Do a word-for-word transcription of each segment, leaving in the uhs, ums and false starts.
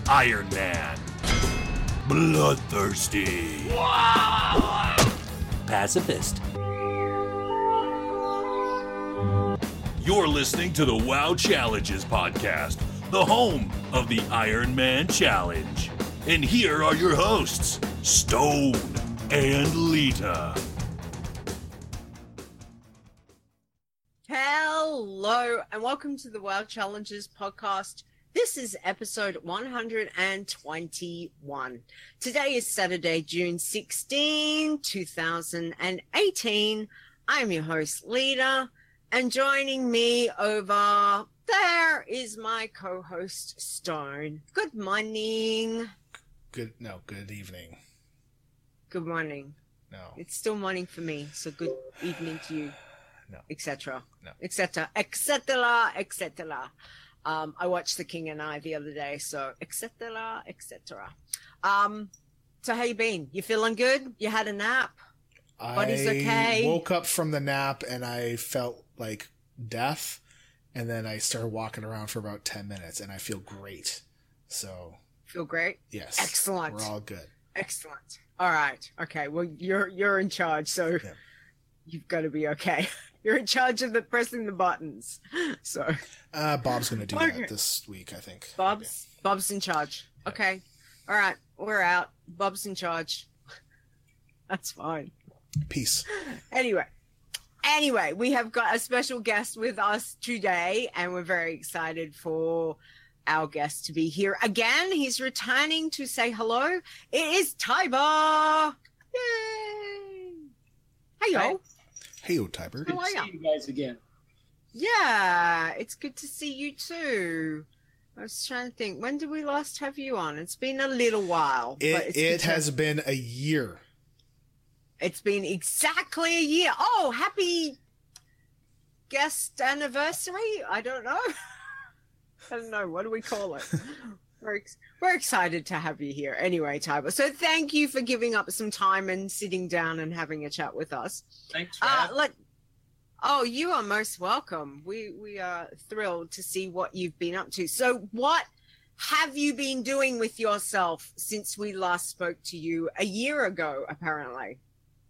Iron Man. Bloodthirsty. Pacifist. You're listening to the WoW Challenges podcast, the home of the Iron Man Challenge. And here are your hosts, Stone and Lita. Hello, and welcome to the WoW Challenges podcast. This is episode one hundred twenty-one. Today is Saturday, June sixteenth, two thousand eighteen. I'm your host, Lita, and joining me over there is my co-host, Stone. Good morning. Good, no, good evening. Good morning. No. It's still morning for me, so good evening to you. No. et cetera. No. et cetera. et cetera. et cetera. Um, I watched The King and I the other day, so et cetera. et cetera. Um, so how you been? You feeling good? You had a nap? Body's okay? I woke up from the nap and I felt like death, and then I started walking around for about ten minutes, and I feel great. So Feel great? yes, Excellent. We're all good. Excellent. All right. Okay. Well, you're you're in charge, so Yeah. you've got to be okay. You're in charge of the pressing the buttons. So Uh, Bob's going to do Okay. that this week, I think. Bob's Bob's in charge. Okay. All right. We're out. Bob's in charge. That's fine. Peace. Anyway. Anyway, we have got a special guest with us today, and we're very excited for our guest to be here again. He's returning to say hello. It is Tiber. Yay! Hey, yo. Hey, oh, Tiber. How are See ya? you guys again. Yeah, it's good to see you too. I was trying to think, when did we last have you on? It's been a little while. but It, it's good it to- has been a year. It's been exactly a year. Oh, happy guest anniversary? I don't know. I don't know. What do we call it? we're, ex- we're excited to have you here. Anyway, Tiber. So thank you for giving up some time and sitting down and having a chat with us. Thanks for Uh, having let, oh, you are most welcome. We, we are thrilled to see what you've been up to. So what have you been doing with yourself since we last spoke to you a year ago, apparently?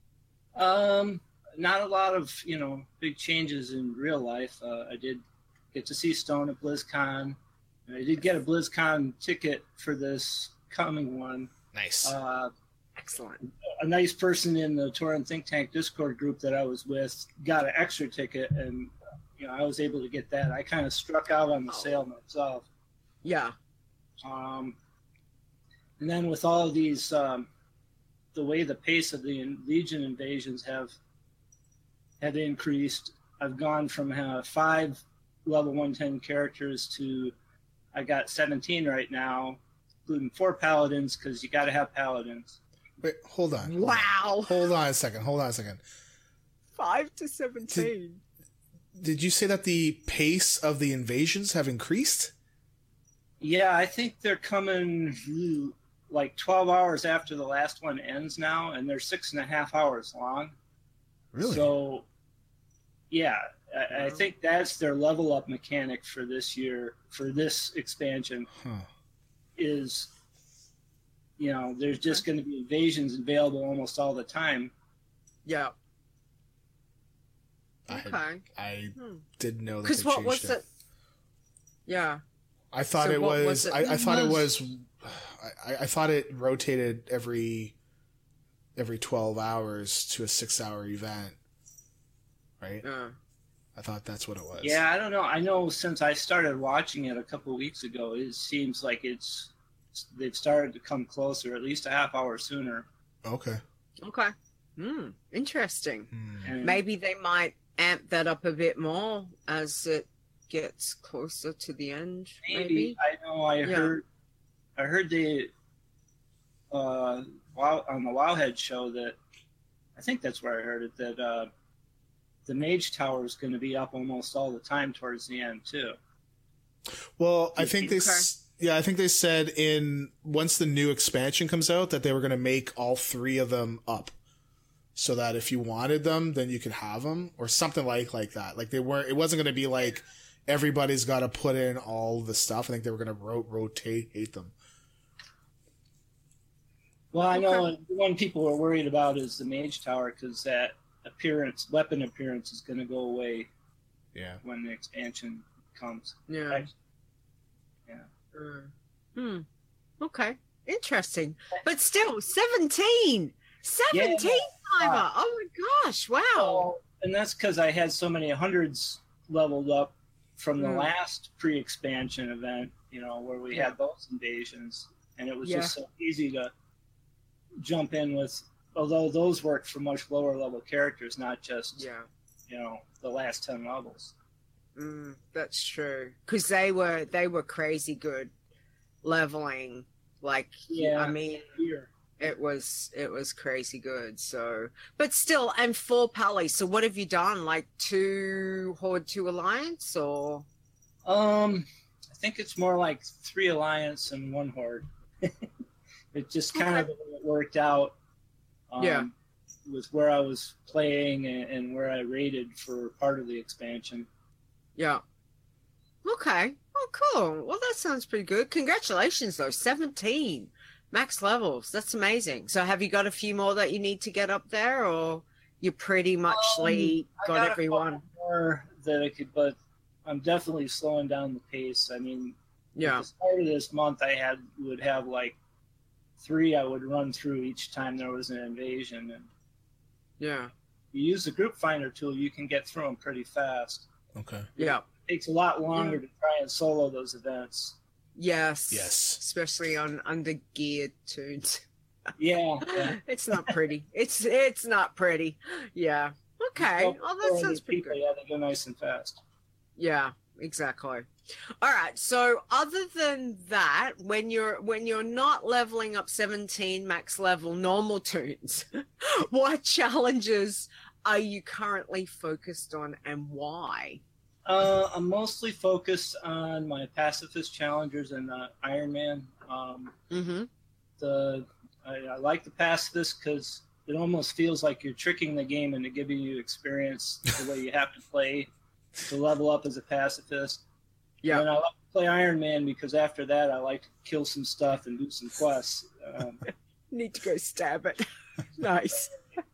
Um, not a lot of, you know, big changes in real life. Uh, I did get to see Stone at BlizzCon. And I did get a BlizzCon ticket for this coming one. Nice. Uh, Excellent. a nice person in the Torrent Think Tank Discord group that I was with got an extra ticket, and, you know, I was able to get that. I kind of struck out on the sale myself. Yeah. Um, and then with all of these, um, the way the pace of the in- Legion invasions have have increased, I've gone from uh, five level one ten characters to I got seventeen right now, including four paladins, because you got to have paladins. Wait, hold on. Wow. Hold on a second. Hold on a second. Five to seventeen. Did you say that the pace of the invasions have increased? Yeah, I think they're coming ooh, like twelve hours after the last one ends now, and they're six and a half hours long. Really? So, yeah, I, I think that's their level up mechanic for this year, for this expansion, Huh. is, you know, there's just going to be invasions available almost all the time. Yeah. I, had- Okay. I Hmm. didn't know that Because they what changed was it. it? Yeah. I thought So it what was, was it? I, I It thought it was- was. I, I thought it rotated every every twelve hours to a six hour event, right? Uh, I thought that's what it was. Yeah, I don't know. I know since I started watching it a couple of weeks ago, it seems like it's they've started to come closer, at least a half hour sooner. Okay. okay. Hmm. Interesting. Hmm. And Maybe they might amp that up a bit more as it gets closer to the end. maybe, Maybe. I know I Yeah. heard I heard they uh wow on the Wowhead show that I think that's where I heard it that uh the Mage Tower is going to be up almost all the time towards the end too. Well, I think they. Okay. s Yeah, I think they said in once the new expansion comes out that they were going to make all three of them up, so that if you wanted them, then you could have them, or something like like that. Like they weren't. It wasn't going to be like everybody's got to put in all the stuff. I think they were going to ro- rotate them. Well, I know Okay. the one people are worried about is the Mage Tower because that appearance, weapon appearance, is going to go away Yeah. when the expansion comes. Yeah. Actually, yeah. Mm. Hmm. Okay. Interesting. But still, seventeen. seventeen Yeah. timer. Oh my gosh. Wow. Well, and that's because I had so many hundreds leveled up from the Mm. last pre-expansion event, you know, where we Yeah. had those invasions, and it was Yeah. just so easy to jump in with. Although those worked for much lower level characters, not just Yeah. you know the last ten levels. Mm, that's true. Because they were they were crazy good leveling. Like, Yeah. I mean, Here, it was it was crazy good. So, but still, and four pally. So, what have you done? Like two horde, two alliance, or um, I think it's more like three alliance and one horde. It just kind Okay. of the way it worked out. Um, Yeah. With where I was playing and, and where I rated for part of the expansion. yeah? Okay. Oh, cool. Well, that sounds pretty good. Congratulations, though. seventeen max levels. That's amazing. So, have you got a few more that you need to get up there, or you pretty much Um, got, I got a everyone? couple more that I could, but I'm definitely slowing down the pace. I mean, Yeah. at the start of this month, I had would have like three I would run through each time there was an invasion, and Yeah. you use the group finder tool, you can get through them pretty fast. Okay. Yeah. It takes a lot longer to try and solo those events. Yes. Yes. Especially on under geared tunes. Yeah. yeah. It's not pretty. It's it's not pretty. Yeah. Okay. So, Oh, that for sounds the pretty people, good. Yeah, they go nice and fast. Yeah, exactly. All right. So other than that, when you're when you're not leveling up seventeen max level normal tunes, what challenges are you currently focused on and why? Uh, I'm mostly focused on my pacifist challengers and uh, Iron Man. Um, Mm-hmm. the I, I like the pacifist because it almost feels like you're tricking the game into giving you experience the way you have to play to level up as a pacifist. Yeah. And I like to play Iron Man because after that I like to kill some stuff and do some quests. Um, Need to go stab it. Nice.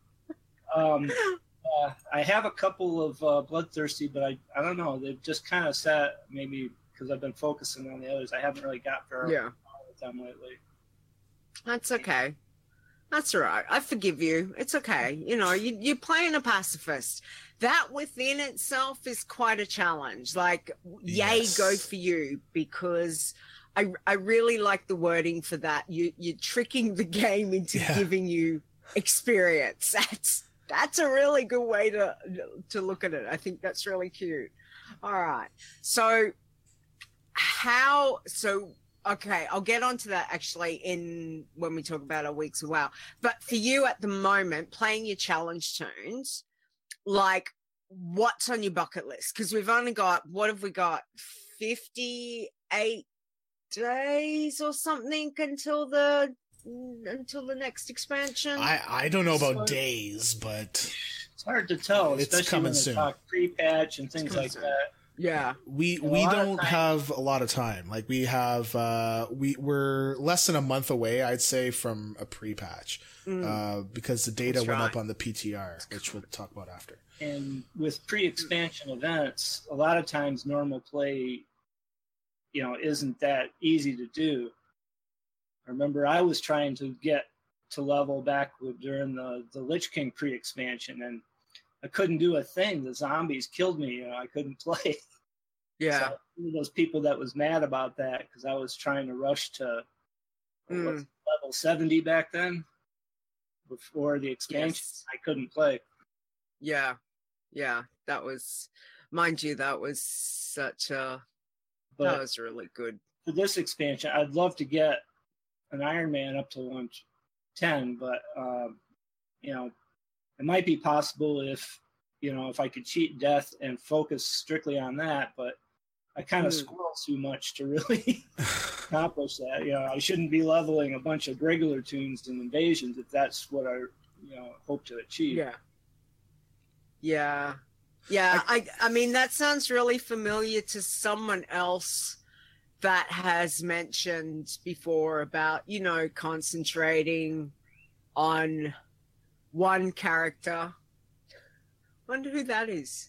um, uh, I have a couple of uh, bloodthirsty, but I I don't know. They've just kind of sat maybe because I've been focusing on the others. I haven't really got very Yeah. far with them lately. That's okay. That's all right. I forgive you. It's okay. You know, you, you're playing a pacifist. That within itself is quite a challenge. Like, yay, Yes. go for you, because I I really like the wording for that. You you're tricking the game into Yeah. giving you experience. That's that's a really good way to to look at it. I think that's really cute. All right. So how so okay, I'll get onto that actually in when we talk about our weeks of WoW. But for you at the moment, playing your challenge tunes, like what's on your bucket list? Because we've only got, what have we got? fifty-eight days or something until the until the next expansion. I, I don't know about So- days, but It's hard to tell, It's especially coming when they soon. talk pre-patch and things coming like soon. that. yeah. we A we lot of don't time- have a lot of time. Like we have uh we we're less than a month away, I'd say, from a pre-patch. Mm. Uh because the data That's went right. up on the P T R, which we'll talk about after. And with pre-expansion events, a lot of times normal play, you know, isn't that easy to do. I remember I was trying to get to level back with, during the, the Lich King pre-expansion, and I couldn't do a thing. The zombies killed me. You know, I couldn't play. Yeah. So, one of those people that was mad about that because I was trying to rush to Mm. what's level seventy back then before the expansion. Yes. I couldn't play. Yeah. Yeah. That was, mind you, that was such a, But that was really good. for this expansion, I'd love to get an Iron Man up to one ten, but um, you know, it might be possible if you know if I could cheat death and focus strictly on that. But I kind of Hmm. squirrel too much to really accomplish that. You know, I shouldn't be leveling a bunch of regular tunes and invasions if that's what I you know hope to achieve. Yeah. Yeah. Yeah. I, I mean, that sounds really familiar to someone else that has mentioned before about, you know, concentrating on one character. Wonder who that is.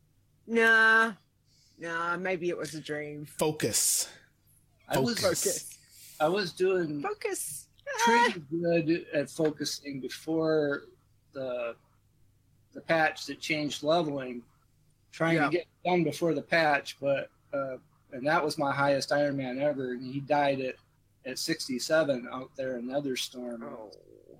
Nah, nah, maybe it was a dream. Focus. I was Focus. I was doing Focus. pretty good at focusing before the the patch that changed leveling, trying Yeah. to get done before the patch, but uh, and that was my highest Iron Man ever, and he died at at sixty-seven out there in Netherstorm. Oh.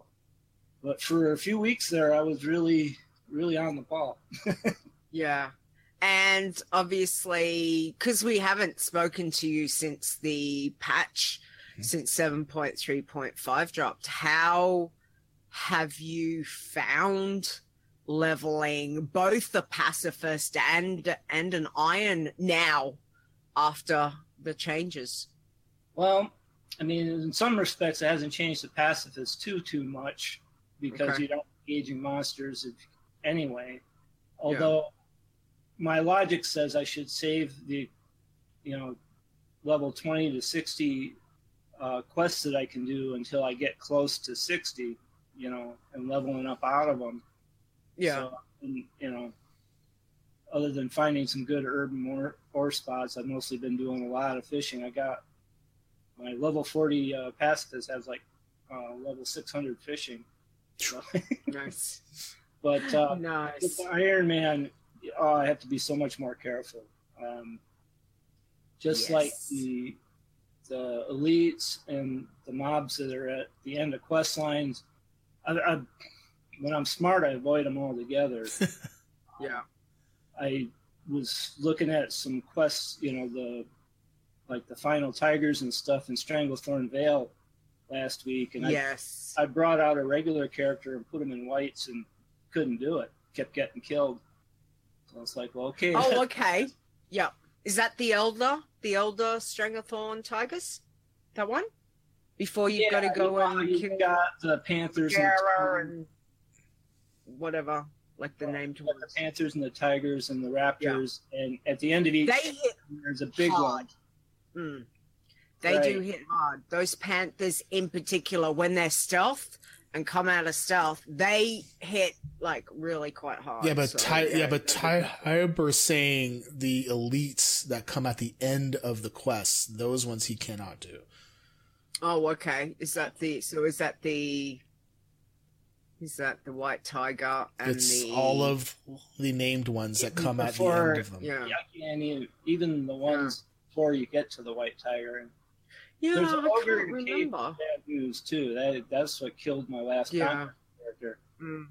But for a few weeks there, I was really really on the ball. Yeah. And obviously, because we haven't spoken to you since the patch, Mm-hmm. since seven point three point five dropped, how have you found leveling both the pacifist and and an iron now after the changes? Well, I mean, in some respects, it hasn't changed the pacifist too too much because Okay. you don't engaging monsters if, anyway. Although my logic says I should save the, you know, level twenty to sixty uh, quests that I can do until I get close to sixty, you know, and leveling up out of them. So, and, you know, other than finding some good urban ore, ore spots, I've mostly been doing a lot of fishing. I got my level forty uh, pacifist has like uh, level six hundred fishing. So, Nice. but uh, Nice. with the Iron Man, oh, I have to be so much more careful. Um, just Yes. like the the elites and the mobs that are at the end of quest lines, I, I, when I'm smart, I avoid them altogether. Yeah. I was looking at some quests, you know, the like the final tigers and stuff in Stranglethorn Vale last week, and Yes. I, I brought out a regular character and put him in whites and couldn't do it. Kept getting killed. So I was like, well, okay. Oh, okay. Yep. Is that the elder, the elder Stranglethorn Tigers? That one? Before you've got to go you know, and you've kill got the Panthers and Gara the, and whatever, like the named you've got ones. the Panthers and the Tigers and the Raptors, and at the end of each, They hit there's a big hard. one. Mm. They do Right. hit hard. Those Panthers in particular, when they're stealth and come out of stealth, they hit like really quite hard. Yeah, but So, Ty, yeah, but Ty Hyber's saying the elites that come at the end of the quests, those ones he cannot do. Oh, okay. Is that the? So is that the? Is that the white tiger and It's the? all of the named ones that come at the Before- end of them. Yeah. Yeah, and even, even the ones before you get to the White Tiger. And Yeah, there's I an ogre can't in Cave remember. bad news too. That that's what killed my last Yeah. combat character. Mm.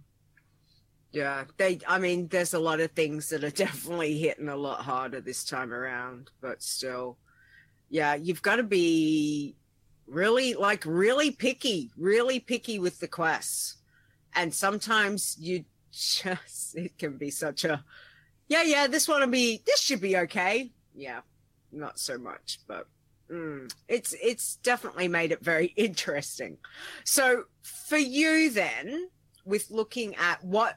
Yeah, they. I mean, there's a lot of things that are definitely hitting a lot harder this time around, but still, yeah, you've got to be really, like, really picky, really picky with the quests, and sometimes you just it can be such a, yeah, yeah, this one will be, this should be okay, yeah, not so much, but. Mm, it's it's definitely made it very interesting. So for you then, with looking at what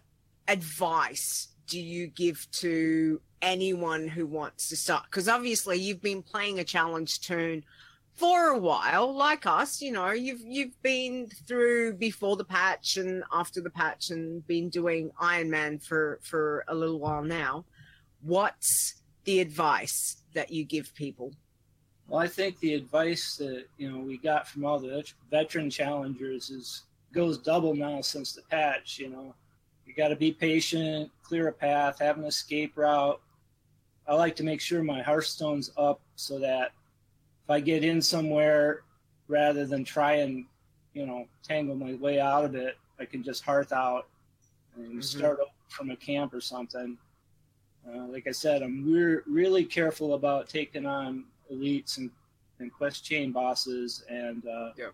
advice do you give to anyone who wants to start? Because obviously you've been playing a challenge tune for a while, like us. You know, you've you've been through before the patch and after the patch, and been doing Iron Man for for a little while now. What's the advice that you give people? Well, I think the advice that you know we got from all the vet- veteran challengers is goes double now since the patch. You know, you got to be patient, clear a path, have an escape route. I like to make sure my Hearthstone's up so that if I get in somewhere, rather than try and you know tangle my way out of it, I can just hearth out and Mm-hmm. start over from a camp or something. Uh, like I said, I'm re- really careful about taking on elites and, and quest chain bosses, and uh, Yeah.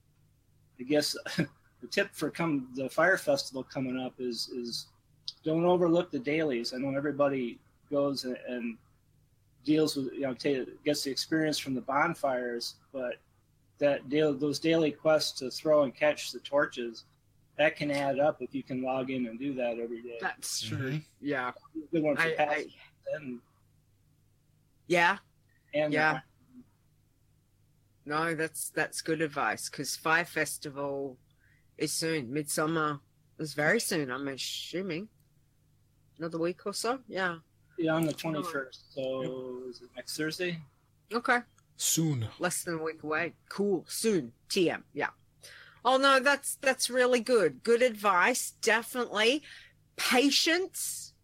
I guess the tip for come the Fire Festival coming up is is don't overlook the dailies. I know everybody goes and, and deals with you know ta gets the experience from the bonfires, but that daily, those daily quests to throw and catch the torches, that can add up if you can log in and do that every day. That's true. Mhm. Yeah. Good one for I, I, past and yeah. and Yeah. no, that's that's good advice because Fire Festival is soon. Midsummer is very soon. I'm assuming another week or so. Yeah. Yeah, on the twenty-first. So is it next Thursday? Okay. Soon. Less than a week away. Cool. Soon. T M. Yeah. Oh no, that's that's really good. Good advice. Definitely. Patience.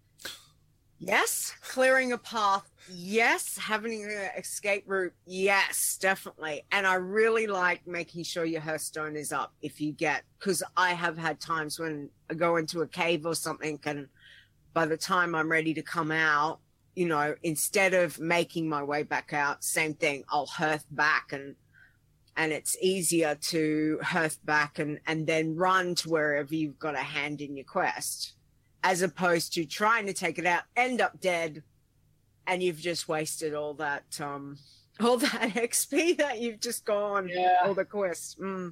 Yes. Clearing a path. Yes. Having an escape route. Yes, definitely. And I really like making sure your Hearthstone is up if you get, because I have had times when I go into a cave or something, and by the time I'm ready to come out, you know, instead of making my way back out, same thing, I'll hearth back, and and it's easier to hearth back and, and then run to wherever you've got a hand in your quest, as opposed to trying to take it out, end up dead, and you've just wasted all that um all that X P that you've just gone, Yeah. all the quests. Mm.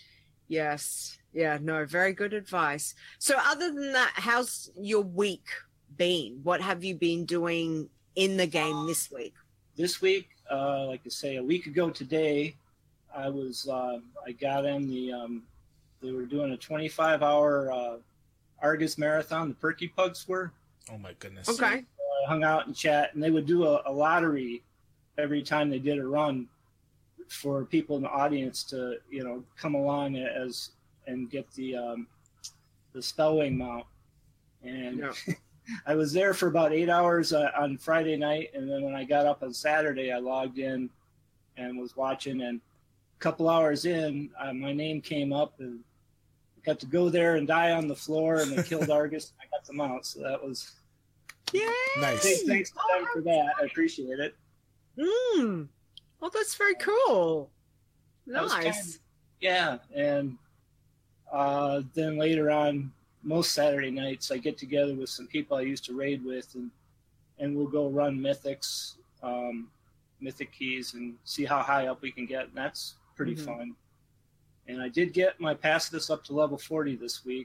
Yes. Yeah, no, very good advice. So other than that, how's your week been? What have you been doing in the game this week? This week, uh, like I say, a week ago today, I was uh, I got in the um, they were doing a twenty-five hour uh, Argus marathon. The Perky Pugs were. Oh my goodness. Okay. I hung out and chat, and they would do a, a lottery every time they did a run for people in the audience to, you know, come along as and get the um, the Spellwing mount. And Yeah. I was there for about eight hours uh, on Friday night, and then when I got up on Saturday, I logged in and was watching. And a couple hours in, uh, my name came up, and I got to go there and die on the floor, and they killed Argus. And I got the mount, so that was Yay! Nice. big thanks to them for that. I appreciate it. Mm. Well, that's very cool. That was Nice. kind of- yeah, and uh, then later on, most Saturday nights, I get together with some people I used to raid with, and and we'll go run mythics, um, mythic keys, and see how high up we can get. And that's pretty Mhm. fun. And I did get my pacifist up to level forty this week.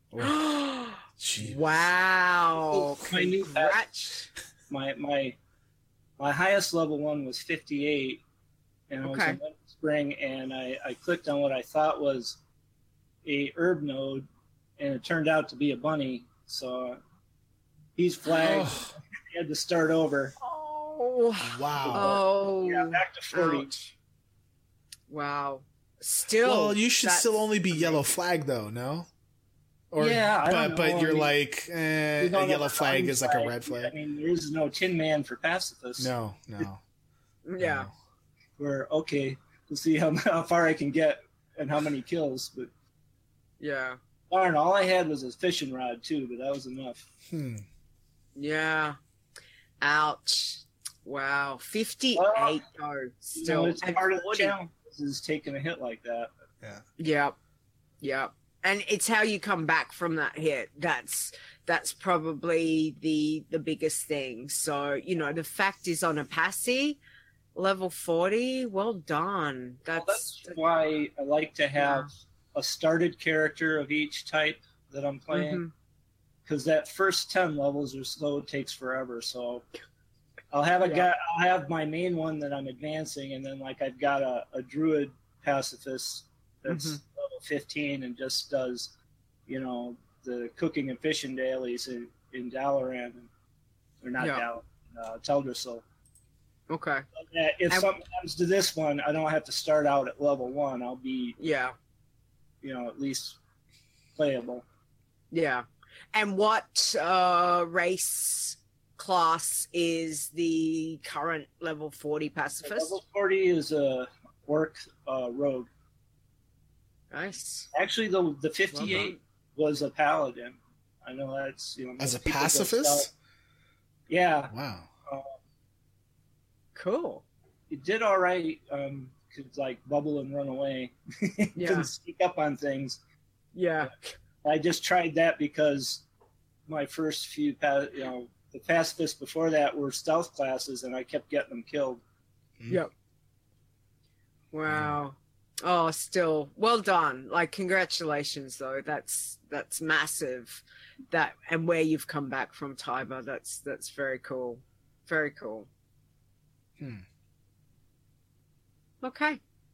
Gee. Wow. My new Congrats. My my my highest level one was fifty-eight, and I was Okay. in Winter Spring, and I, I clicked on what I thought was a herb node, and it turned out to be a bunny. So he's flagged. Oh, I had to start over. Oh. wow. Oh. Yeah, back to forty. Ouch. Wow. Still. Well, you should that's still only be yellow amazing. flag though, no? Or, Yeah, I but don't know. but I you're mean, like eh, We a don't yellow have a flag green is like a red flag. I mean, there is no Tin Man for pacifists. No, no. Yeah. no. Where okay, we'll see how, how far I can get and how many kills. But Yeah. darn, all I had was a fishing rod too, but that was enough. Hmm. Yeah. Ouch. Wow. fifty-eight Well, though. You know, Still. it's And part of the forty. challenge is taking a hit like that. Yep. Yep. And it's how you come back from that hit. That's that's probably the the biggest thing. So, you know, the fact is on a passy, level forty, well done. Well, That's, that's why I like to have a started character of each type that I'm playing, Mhm. because that first ten levels or so takes forever. So I'll have a Yeah. guy, I'll have my main one that I'm advancing, and then like I've got a, a druid pacifist that's Mhm. level fifteen and just does, you know, the cooking and fishing dailies in, in Dalaran, or not Yeah. Dalaran, uh, Teldrassil. Okay. Uh, If And- something happens to this one, I don't have to start out at level one. I'll be, Yeah. you know, at least playable. Yeah. And what uh race class is the current level forty pacifist? Level forty is a orc uh, rogue. Nice. Actually, the the fifty-eight Well was a paladin. I know that's, you know, As a most people go pacifist? stealth. Yeah, Wow. Cool. it did all right. Um, could like bubble and run away. Yeah. Couldn't sneak up on things. Yeah. I just tried that because my first few, pa- you know, the pacifists before that were stealth classes, and I kept getting them killed. Yep. Wow. Oh, still well done. Like congratulations though. That's that's massive. That and where you've come back from, Tiber, that's that's very cool. Very cool. Hmm. Okay.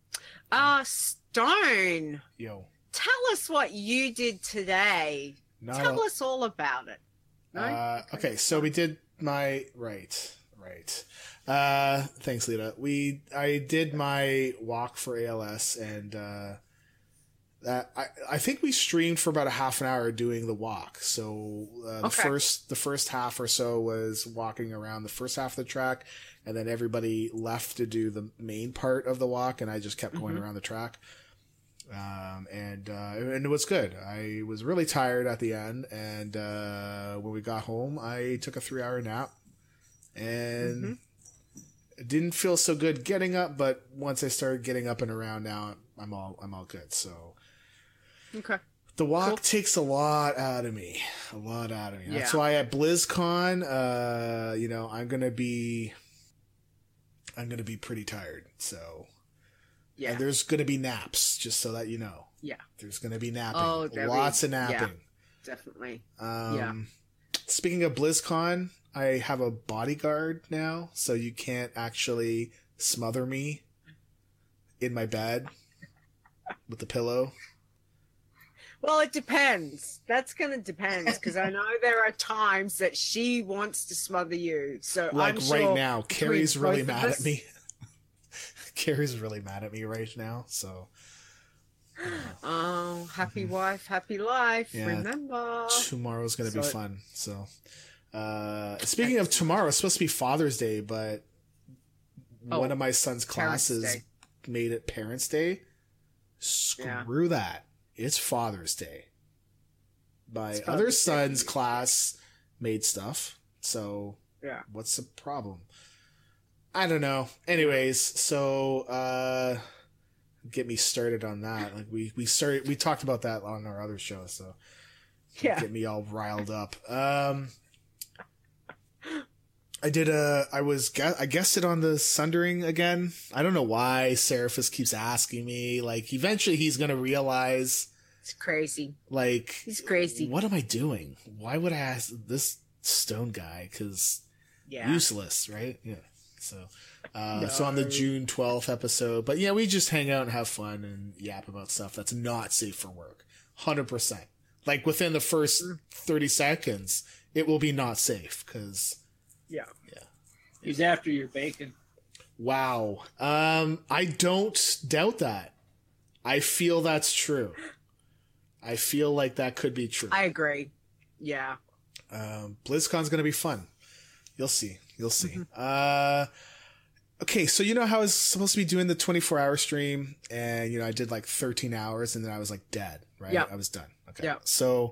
Uh, Stone, Yo. tell us what you did today. Not Tell a- us all about it. No? Uh, okay, so we did my right, right. Uh, thanks, Lita. We I did my walk for A L S, and uh, that I I think we streamed for about a half an hour doing the walk. So uh, the Okay. first the first half or so was walking around the first half of the track, and then everybody left to do the main part of the walk, and I just kept going Mhm. around the track. Um, and, uh, and it was good. I was really tired at the end. And, uh, when we got home, I took a three hour nap and Mm-hmm. it didn't feel so good getting up. But once I started getting up and around now, I'm all, I'm all good. So Okay. the walk Cool. takes a lot out of me, a lot out of me. That's Yeah. why at BlizzCon, uh, you know, I'm going to be, I'm going to be pretty tired. So, Yeah. and there's going to be naps, just so that you know. Yeah. There's going to be napping. Oh, there'll be- Lots of yeah. napping. Definitely. Um, Yeah. Speaking of BlizzCon, I have a bodyguard now, so you can't actually smother me in my bed with the pillow. Well, it depends. That's going to depend because I know there are times that she wants to smother you. So Like I'm right sure now, between Carrie's really both of mad us- at me. Carrie's really mad at me right now, so Oh, happy wife, happy life. Mm-hmm. Yeah. Remember. tomorrow's going to be So- fun. So, uh, speaking of tomorrow, it's supposed to be Father's Day, but Oh, one of my son's Parents' classes Day. made it Parents' Day. Yeah. Screw that. It's Father's Day. My It's other Father's Day. son's class made stuff. So, Yeah. what's the problem? I don't know. Anyways, so uh get me started on that. Like we we started we talked about that on our other show, so Yeah. get me all riled up. Um I did a I was gu- I guessed it on the Sundering again. I don't know why Seraphis keeps asking me. Like eventually he's going to realize It's crazy. like He's crazy. what am I doing? Why would I ask this stone guy? Cuz Yeah. useless, right? Yeah. So, uh, No. so on the June twelfth episode, but yeah, we just hang out and have fun and yap about stuff that's not safe for work. one hundred percent. Like within the first thirty seconds, it will be not safe because Yeah. He's after your bacon. wow. Um, I don't doubt that. I feel that's true. I feel like that could be true. I agree. Yeah. Um, BlizzCon's going to be fun. You'll see. You'll see. Mm-hmm. Uh, okay, so you know how I was supposed to be doing the twenty-four hour stream, and you know I did like thirteen hours, and then I was like dead. Right? Yeah. I was done. Okay. Yeah. So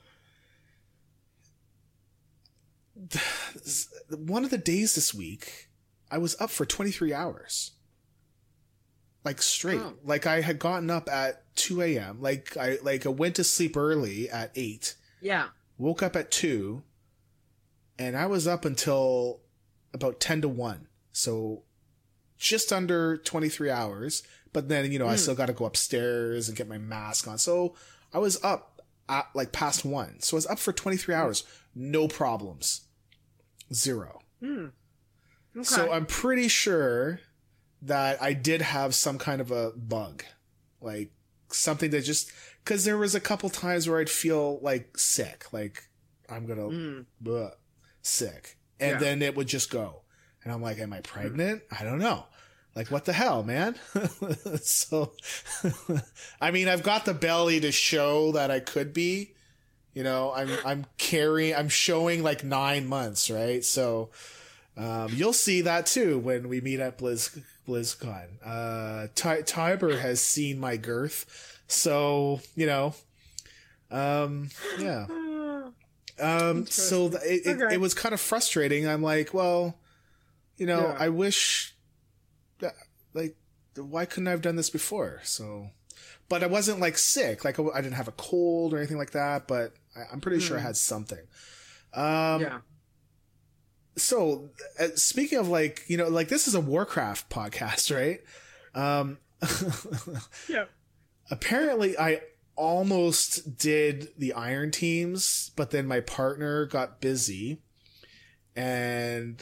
one of the days this week, I was up for twenty-three hours. Like straight. Oh. Like I had gotten up at two a.m. Like I like I went to sleep early at eight. Yeah. Woke up at two, and I was up until about ten to one. So just under twenty-three hours. But then, you know, I Mm. still got to go upstairs and get my mask on. So I was up at like past one. So I was up for twenty-three hours. No problems. Zero. Hmm. Okay. So I'm pretty sure that I did have some kind of a bug. Like something that just, cause there was a couple times where I'd feel like sick, like I'm gonna, Mm. bleh, sick. And Yeah. then it would just go. And I'm like, am I pregnant? I don't know. Like, what the hell, man? So, I mean, I've got the belly to show that I could be, you know, I'm, I'm carrying, I'm showing like nine months, right? So, um, you'll see that too when we meet at Blizz, BlizzCon. Uh, Ty- Tiber has seen my girth. So, you know, um, yeah. Um, so th- it, it, Okay. it was kind of frustrating. I'm like, well, you know, Yeah. I wish that, like, why couldn't I have done this before? So, but I wasn't like sick. Like I, I didn't have a cold or anything like that, but I, I'm pretty sure I Hmm. had something. Um, Yeah. so uh, speaking of like, you know, like this is a Warcraft podcast, right? Um, Yeah. apparently I almost did the Iron Teams, but then my partner got busy and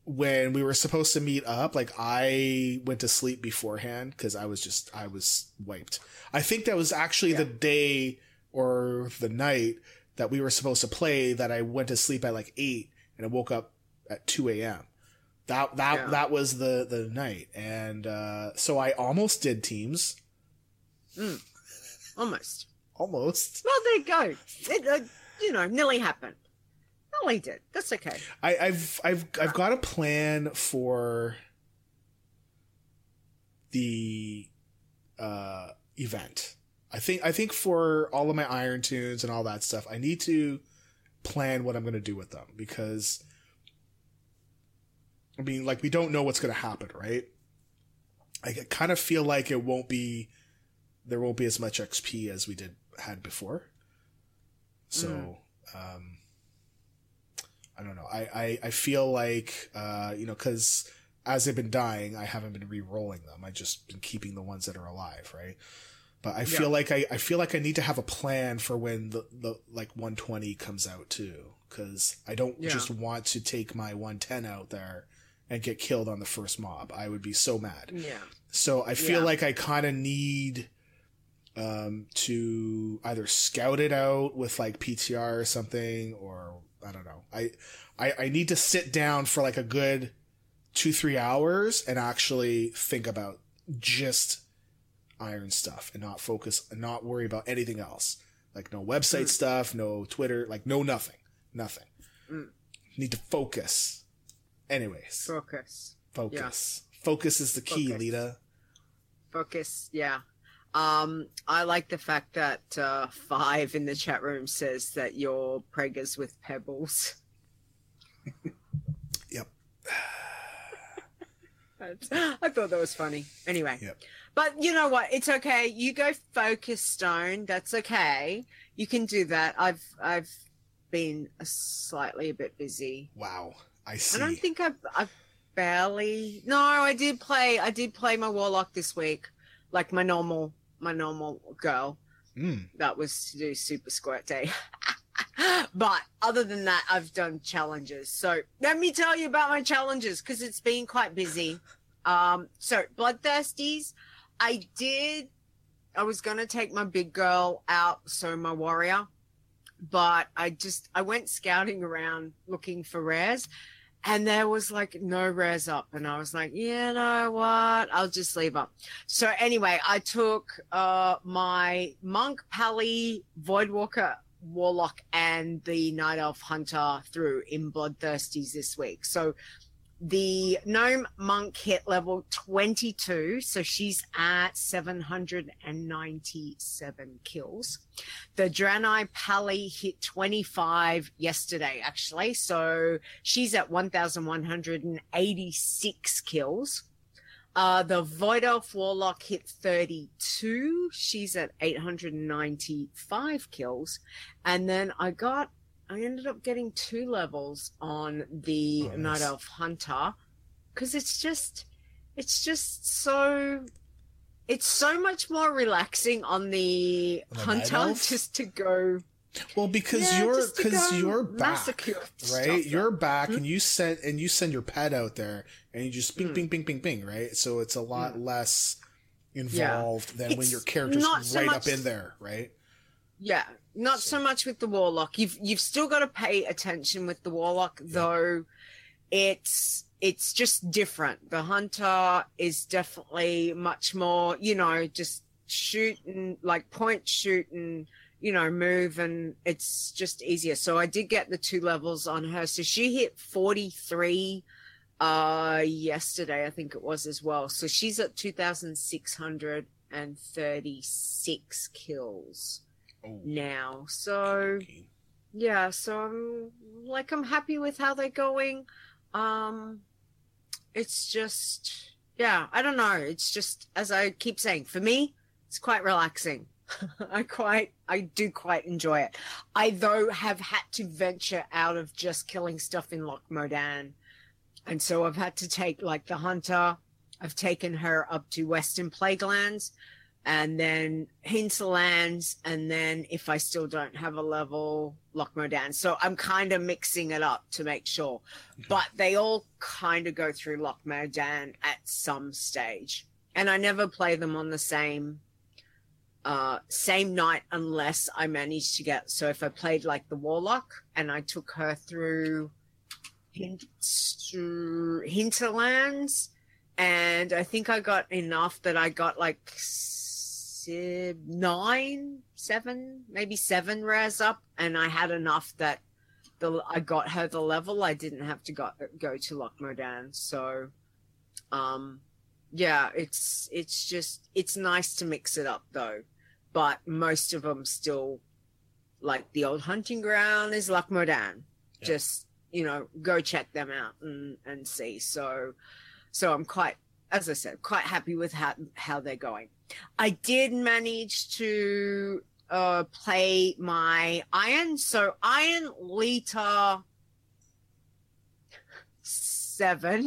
when we were supposed to meet up, like I went to sleep beforehand because I was just I was wiped. I think that was actually yeah. the day or the night that we were supposed to play that I went to sleep at like eight and I woke up at two a.m. That that yeah. that was the the night, and uh, so I almost did teams. Mm. Almost. Almost. Well, there you go. It, uh, you know, nearly happened. Nearly did. That's okay. I, I've I've I've got a plan for the uh, event. I think I think for all of my Iron Tunes and all that stuff, I need to plan what I'm going to do with them, because I mean, like, we don't know what's going to happen, right? I kind of feel like it won't be there won't be as much X P as we did had before. So, mm. um, I don't know. I, I, I feel like, uh, you know, cause as they've been dying, I haven't been re-rolling them. I just been keeping the ones that are alive. Right. But I yeah. feel like I, I feel like I need to have a plan for when the, the like one twenty comes out too. Cause I don't yeah. just want to take my one ten out there and get killed on the first mob. I would be so mad. Yeah. So I feel yeah. like I kind of need, um, to either scout it out with like P T R or something, or I don't know. I, I, I need to sit down for like a good two, three hours and actually think about just Iron stuff and not focus and not worry about anything else. Like no website mm. stuff, no Twitter, like no nothing, nothing. Mm. Need to focus. Anyways. Focus. Focus. Yeah. Focus is the key, Focus. Lita. Focus. Yeah. Um, I like the fact that uh, Five in the chat room says that you're preggers with pebbles. Yep. I thought that was funny. Anyway. Yep. But you know what? It's okay. You go focus, Stone. That's okay. You can do that. I've I've been a slightly a bit busy. Wow. I see. I don't think I've, I've barely. No, I did play. I did play my Warlock this week, like my normal, my normal girl. Mm. That was to do Super Squirt Day. But other than that, I've done challenges. So let me tell you about my challenges, because it's been quite busy. Um, so Bloodthirsties, I did. I was gonna take my big girl out, so my warrior, but I just I went scouting around looking for rares. And there was like no rares up. And I was like, you know what? I'll just leave up. So anyway, I took uh, my Monk, Pally, Voidwalker, Warlock, and the Night Elf Hunter through in Bloodthirsties this week. So the Gnome Monk hit level twenty-two. So she's at seven hundred ninety-seven kills. The Draenei Pally hit twenty-five yesterday, actually. So she's at one thousand one hundred eighty-six kills. Uh, the Void Elf Warlock hit thirty-two. She's at eight hundred ninety-five kills. And then I got, I ended up getting two levels on the oh, nice. Night Elf Hunter, because it's just, it's just so, it's so much more relaxing on the, the Hunter just to go. Well, because yeah, you're because you're back, right? Stuff, you're back, mm-hmm. and you send and you send your pet out there, and you just bing, mm. bing, bing, bing, bing, right? So it's a lot mm. less involved yeah. than it's when your character's right so much, up in there, right? Yeah, not so. so much with the Warlock. You've you've still got to pay attention with the Warlock, yeah. though. It's it's just different. The Hunter is definitely much more, you know, just shooting, like point shooting. You know, move, and it's just easier. So I did get the two levels on her. So she hit forty-three uh, yesterday, I think it was as well. So she's at two thousand six hundred thirty-six kills oh. now. So okay. yeah, so I'm like, I'm happy with how they're going. Um, it's just, yeah, I don't know. It's just, as I keep saying, for me, it's quite relaxing. I quite, I do quite enjoy it. I, though, have had to venture out of just killing stuff in Loch Modan. And so I've had to take, like, the Hunter. I've taken her up to Western Plaguelands. and then Hinterlands, and then if I still don't have a level, Loch Modan. So I'm kind of mixing it up to make sure. Okay. But they all kind of go through Loch Modan at some stage. And I never play them on the same uh, same night unless I manage to get... So if I played like the Warlock and I took her through, through Hinterlands, and I think I got enough that I got like... nine, seven, maybe seven rares up, and I had enough that the I got her the level. I didn't have to go go to Loch Modan. So, um, yeah, it's it's just it's nice to mix it up though. But most of them still, like the old hunting ground is Loch Modan. Yeah. Just you know, go check them out and and see. So, so I'm quite, as I said, quite happy with how how they're going. I did manage to uh, play my Iron. So Iron Lita seven,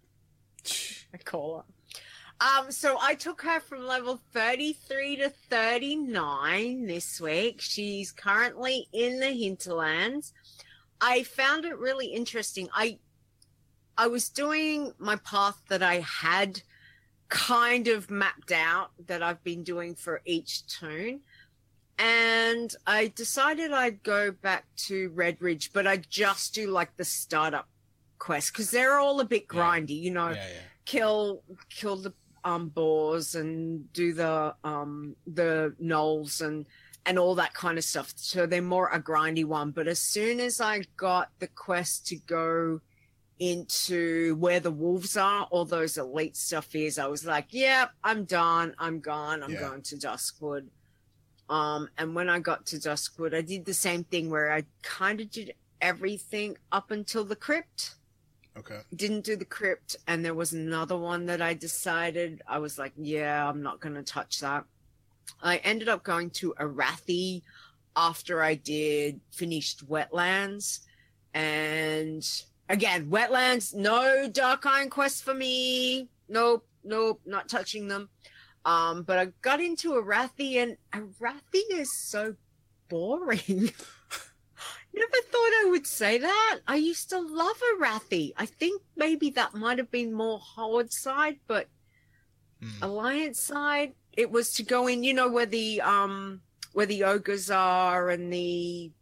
I call her. Um, so I took her from level thirty-three to thirty-nine this week. She's currently in the Hinterlands. I found it really interesting. I I was doing my path that I had kind of mapped out that I've been doing for each toon, and I decided I'd go back to Red Ridge, but I'd just do like the startup quest because they're all a bit grindy, yeah. you know, yeah, yeah. kill kill the um boars and do the um the gnolls and and all that kind of stuff, so they're more a grindy one. But as soon as I got the quest to go into where the wolves are, all those elite stuff is, I was like, yeah, I'm done. I'm gone. I'm yeah. going to Duskwood. Um, and when I got to Duskwood, I did the same thing where I kind of did everything up until the crypt. Okay. Didn't do the crypt. And there was another one that I decided, I was like, yeah, I'm not going to touch that. I ended up going to Arathi after I did finished Wetlands. And again, Wetlands, no Dark Iron quest for me. Nope, nope, not touching them. Um, but I got into Arathi, and Arathi is so boring. Never thought I would say that. I used to love Arathi. I think maybe that might have been more Howard side, but mm. Alliance side, it was to go in, you know, where the um where the ogres are and the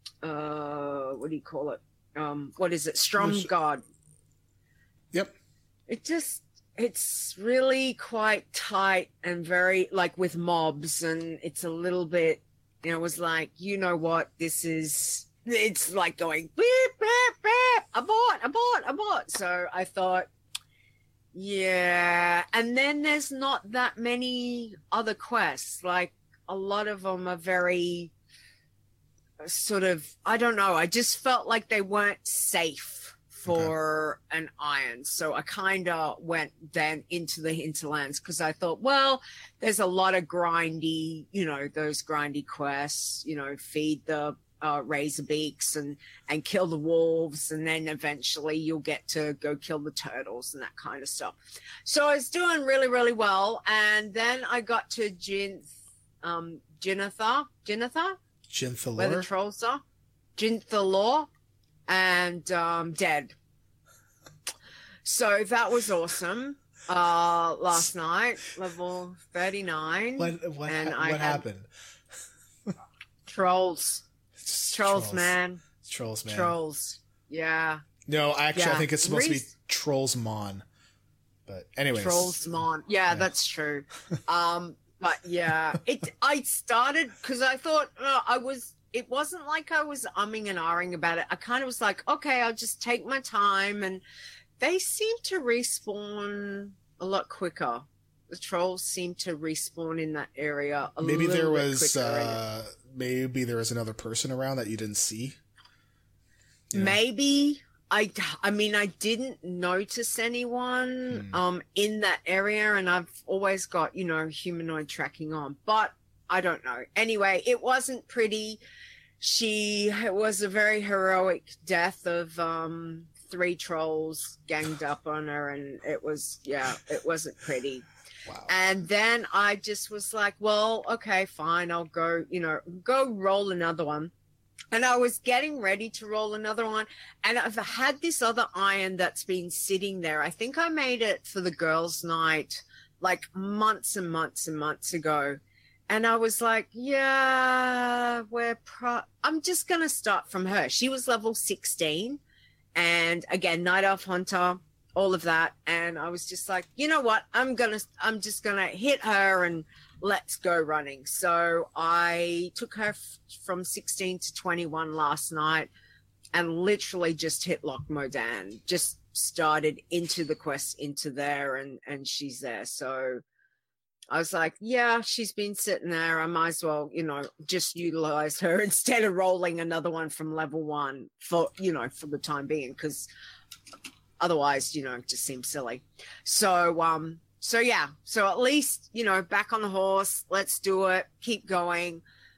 uh what do you call it? Um, what is it? Stromgarde. Yep. It just, it's really quite tight and very, like, with mobs, and it's a little bit, you know, it was like, you know what, this is, it's like going, beep, beep, beep, abort, abort, abort. So I thought, yeah. And then there's not that many other quests. Like, a lot of them are very sort of, I don't know, I just felt like they weren't safe for okay. an iron. So I kind of went then into the Hinterlands because I thought, well, there's a lot of grindy, you know, those grindy quests, you know, feed the uh, Razorbeaks and, and kill the wolves. And then eventually you'll get to go kill the turtles and that kind of stuff. So I was doing really, really well. And then I got to Jinth, um, Jinatha, Jinatha? Jinthalor? Where the trolls are. Jinthalor and um, dead. So that was awesome. Uh, last night, level thirty-nine. What, what, and ha- I what happened? Trolls. Trolls. Trolls, man. Trolls, man. Trolls. Yeah. No, actually, yeah. I think it's supposed Re- to be Trollsmon. But anyways. Trollsmon. Yeah, yeah, that's true. Um, but yeah, it. I started because I thought uh, I was. It wasn't like I was umming and ahhing about it. I kind of was like, okay, I'll just take my time, and they seem to respawn a lot quicker. The trolls seem to respawn in that area a maybe little there bit was quicker. uh, maybe there was another person around that you didn't see. You know? Maybe. I, I mean, I didn't notice anyone hmm. um, in that area, and I've always got, you know, humanoid tracking on, but I don't know. Anyway, it wasn't pretty. She, it was a very heroic death of um, three trolls ganged up on her, and it was, yeah, it wasn't pretty. Wow. And then I just was like, well, okay, fine. I'll go, you know, go roll another one. And I was getting ready to roll another one. And I've had this other iron that's been sitting there. I think I made it for the girls' night like months and months and months ago. And I was like, yeah, we're pro- I'm just going to start from her. She was level sixteen. And again, Night Elf Hunter, all of that. And I was just like, you know what? I'm going to, I'm just going to hit her and let's go running. So I took her f- from sixteen to twenty-one last night and literally just hit Loch Modan, just started into the quest into there and, and she's there. So I was like, yeah, she's been sitting there. I might as well, you know, just utilize her instead of rolling another one from level one for, you know, for the time being, because otherwise, you know, it just seems silly. So, um, so yeah, so at least, you know, back on the horse, let's do it. Keep going.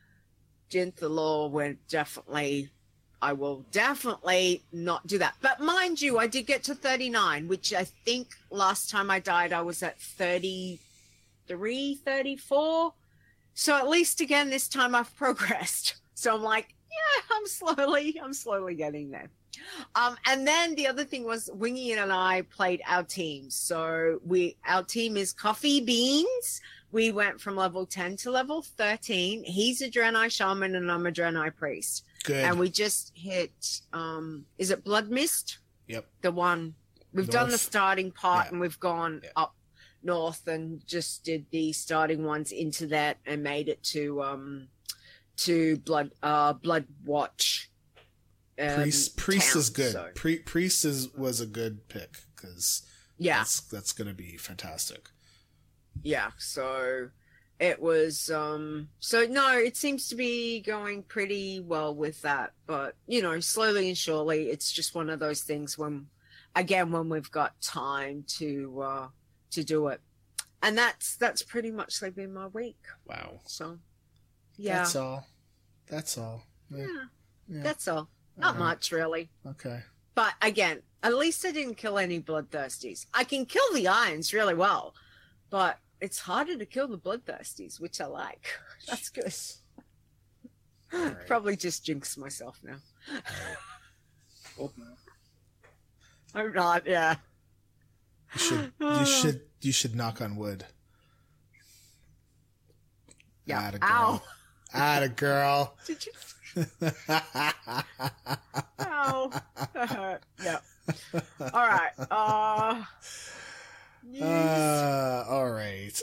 Jinth Law, we're definitely, I will definitely not do that. But mind you, I did get to thirty-nine, which I think last time I died, I was at thirty-three, thirty-four. So at least again, this time I've progressed. So I'm like, yeah, I'm slowly, I'm slowly getting there. Um, and then the other thing was Wingy and I played our teams. So we, our team is Coffee Beans. We went from level ten to level thirteen. He's a Draenei Shaman and I'm a Draenei Priest. Good. And we just hit, um, is it Blood Mist? Yep. The one. We've North. done the starting part Yeah. and we've gone Yeah. up north and just did the starting ones into that and made it to, um, to Blood, uh, Blood Watch. Um, Priest, Priest town, is good. so. Pri- Priest is was a good pick because Yeah. that's that's gonna be fantastic. Yeah, so it was um so no, it seems to be going pretty well with that, but you know, slowly and surely it's just one of those things when again when we've got time to uh to do it. And that's that's pretty much like been my week. Wow. So yeah. That's all. That's all. Yeah. yeah. Yeah. That's all. Not Uh-huh. much really. Okay. But again, at least I didn't kill any bloodthirsties. I can kill the irons really well, but it's harder to kill the bloodthirsties, which I like. That's good. All right. Probably just jinx myself now. Hope not. I'm not, yeah. You should you should you should knock on wood. Yeah. Atta Ow. girl. Atta girl. Did you? Ow. That hurt. Yeah. All right. Uh, news. Uh, all right.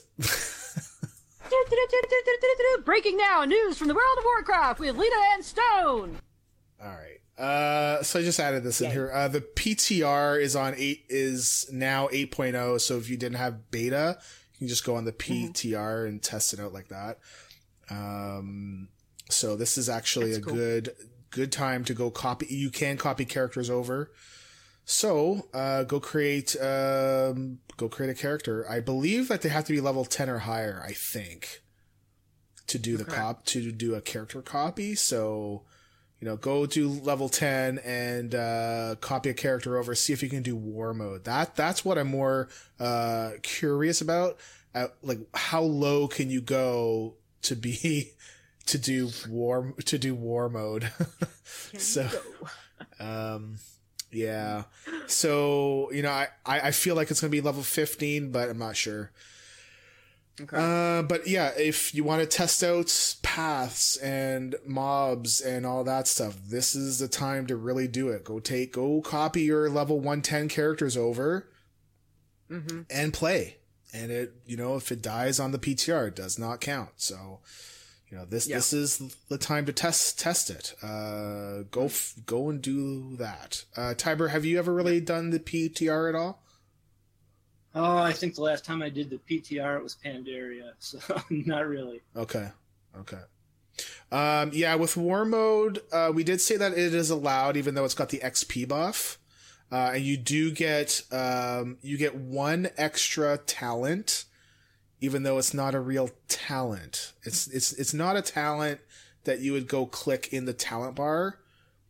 Breaking now, news from the world of Warcraft with Lita and Stone. All right. Uh, so I just added this in Yay. here. Uh, the P T R is on eight is now eight point oh. So if you didn't have beta, you can just go on the P T R Mm-hmm. and test it out like that. Um, so this is actually That's a cool. good good time to go copy. You can copy characters over. So uh, go create um, go create a character. I believe that they have to be level ten or higher. I think to do the Okay. cop to do a character copy. So. You know, go to level ten and uh, copy a character over. See if you can do war mode. That that's what I'm more uh, curious about. Uh, like, how low can you go to be to do war to do war mode? Can so, you go? um, yeah. So you know, I I I feel like it's gonna be level fifteen, but I'm not sure. Okay. Uh, but yeah, if you want to test out paths and mobs and all that stuff, this is the time to really do it. Go take, go copy your level one ten characters over mm-hmm. and play. And it, you know, if it dies on the P T R, it does not count. So, you know, this, Yeah. this is the time to test, test it. Uh, go, f- go and do that. Uh, Tiber, have you ever really done the P T R at all? Oh, I think the last time I did the P T R, it was Pandaria, so not really. Okay. Okay. Um, yeah, with war mode, uh, we did say that it is allowed, even though it's got the X P buff. Uh, and you do get, um, you get one extra talent, even though it's not a real talent. It's, it's, it's not a talent that you would go click in the talent bar.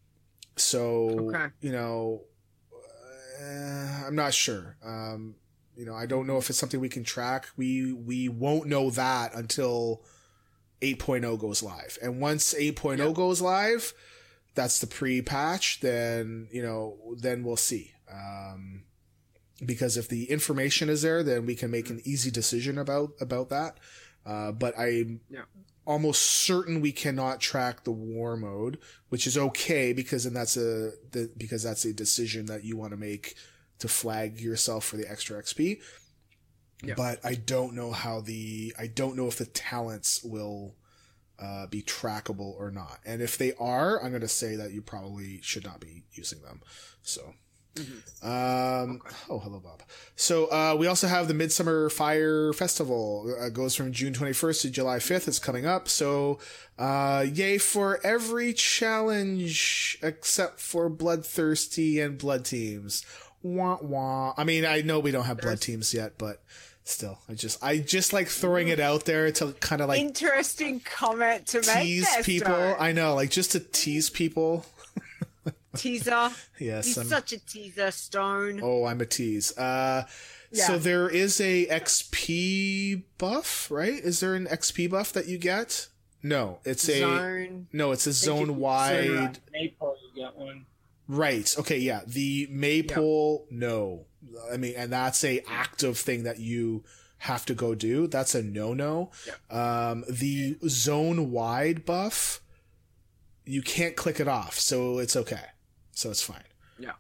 So, Okay. you know, uh, I'm not sure. Um, you know, I don't know if it's something we can track. We we won't know that until eight point oh goes live. And once eight point oh yeah. goes live, that's the pre-patch, then, you know, then we'll see. Um, because if the information is there, then we can make an easy decision about, about that. Uh, but I'm yeah. almost certain we cannot track the war mode, which is okay because then that's a, the, because that's a decision that you want to make to flag yourself for the extra X P. Yeah. But I don't know how the, I don't know if the talents will, uh, be trackable or not. And if they are, I'm going to say that you probably should not be using them. So, mm-hmm. um, okay. oh, hello, Bob. So, uh, we also have the Midsummer Fire Festival. Uh, goes from June twenty-first to July fifth. It's coming up. So, uh, yay for every challenge except for Bloodthirsty and Blood Teams. Wah, wah. I mean, I know we don't have There's... Blood Teams yet, but still, I just, I just like throwing it out there to kind of like interesting comment to make. Tease there, people. Stone. I know, like just to tease people. Teaser. Yes, he's I'm, such a teaser, Stone. Oh, I'm a tease. Uh, yeah. So there is a X P buff, right? Is there an X P buff that you get? No, it's a zone. No, it's a zone wide. Maple, you get one. Right. Okay. Yeah. The Maypole. Yeah. No. I mean, and that's a active thing that you have to go do. That's a no-no. Yeah. Um, the zone wide buff, you can't click it off, so it's okay. So it's fine. Yeah.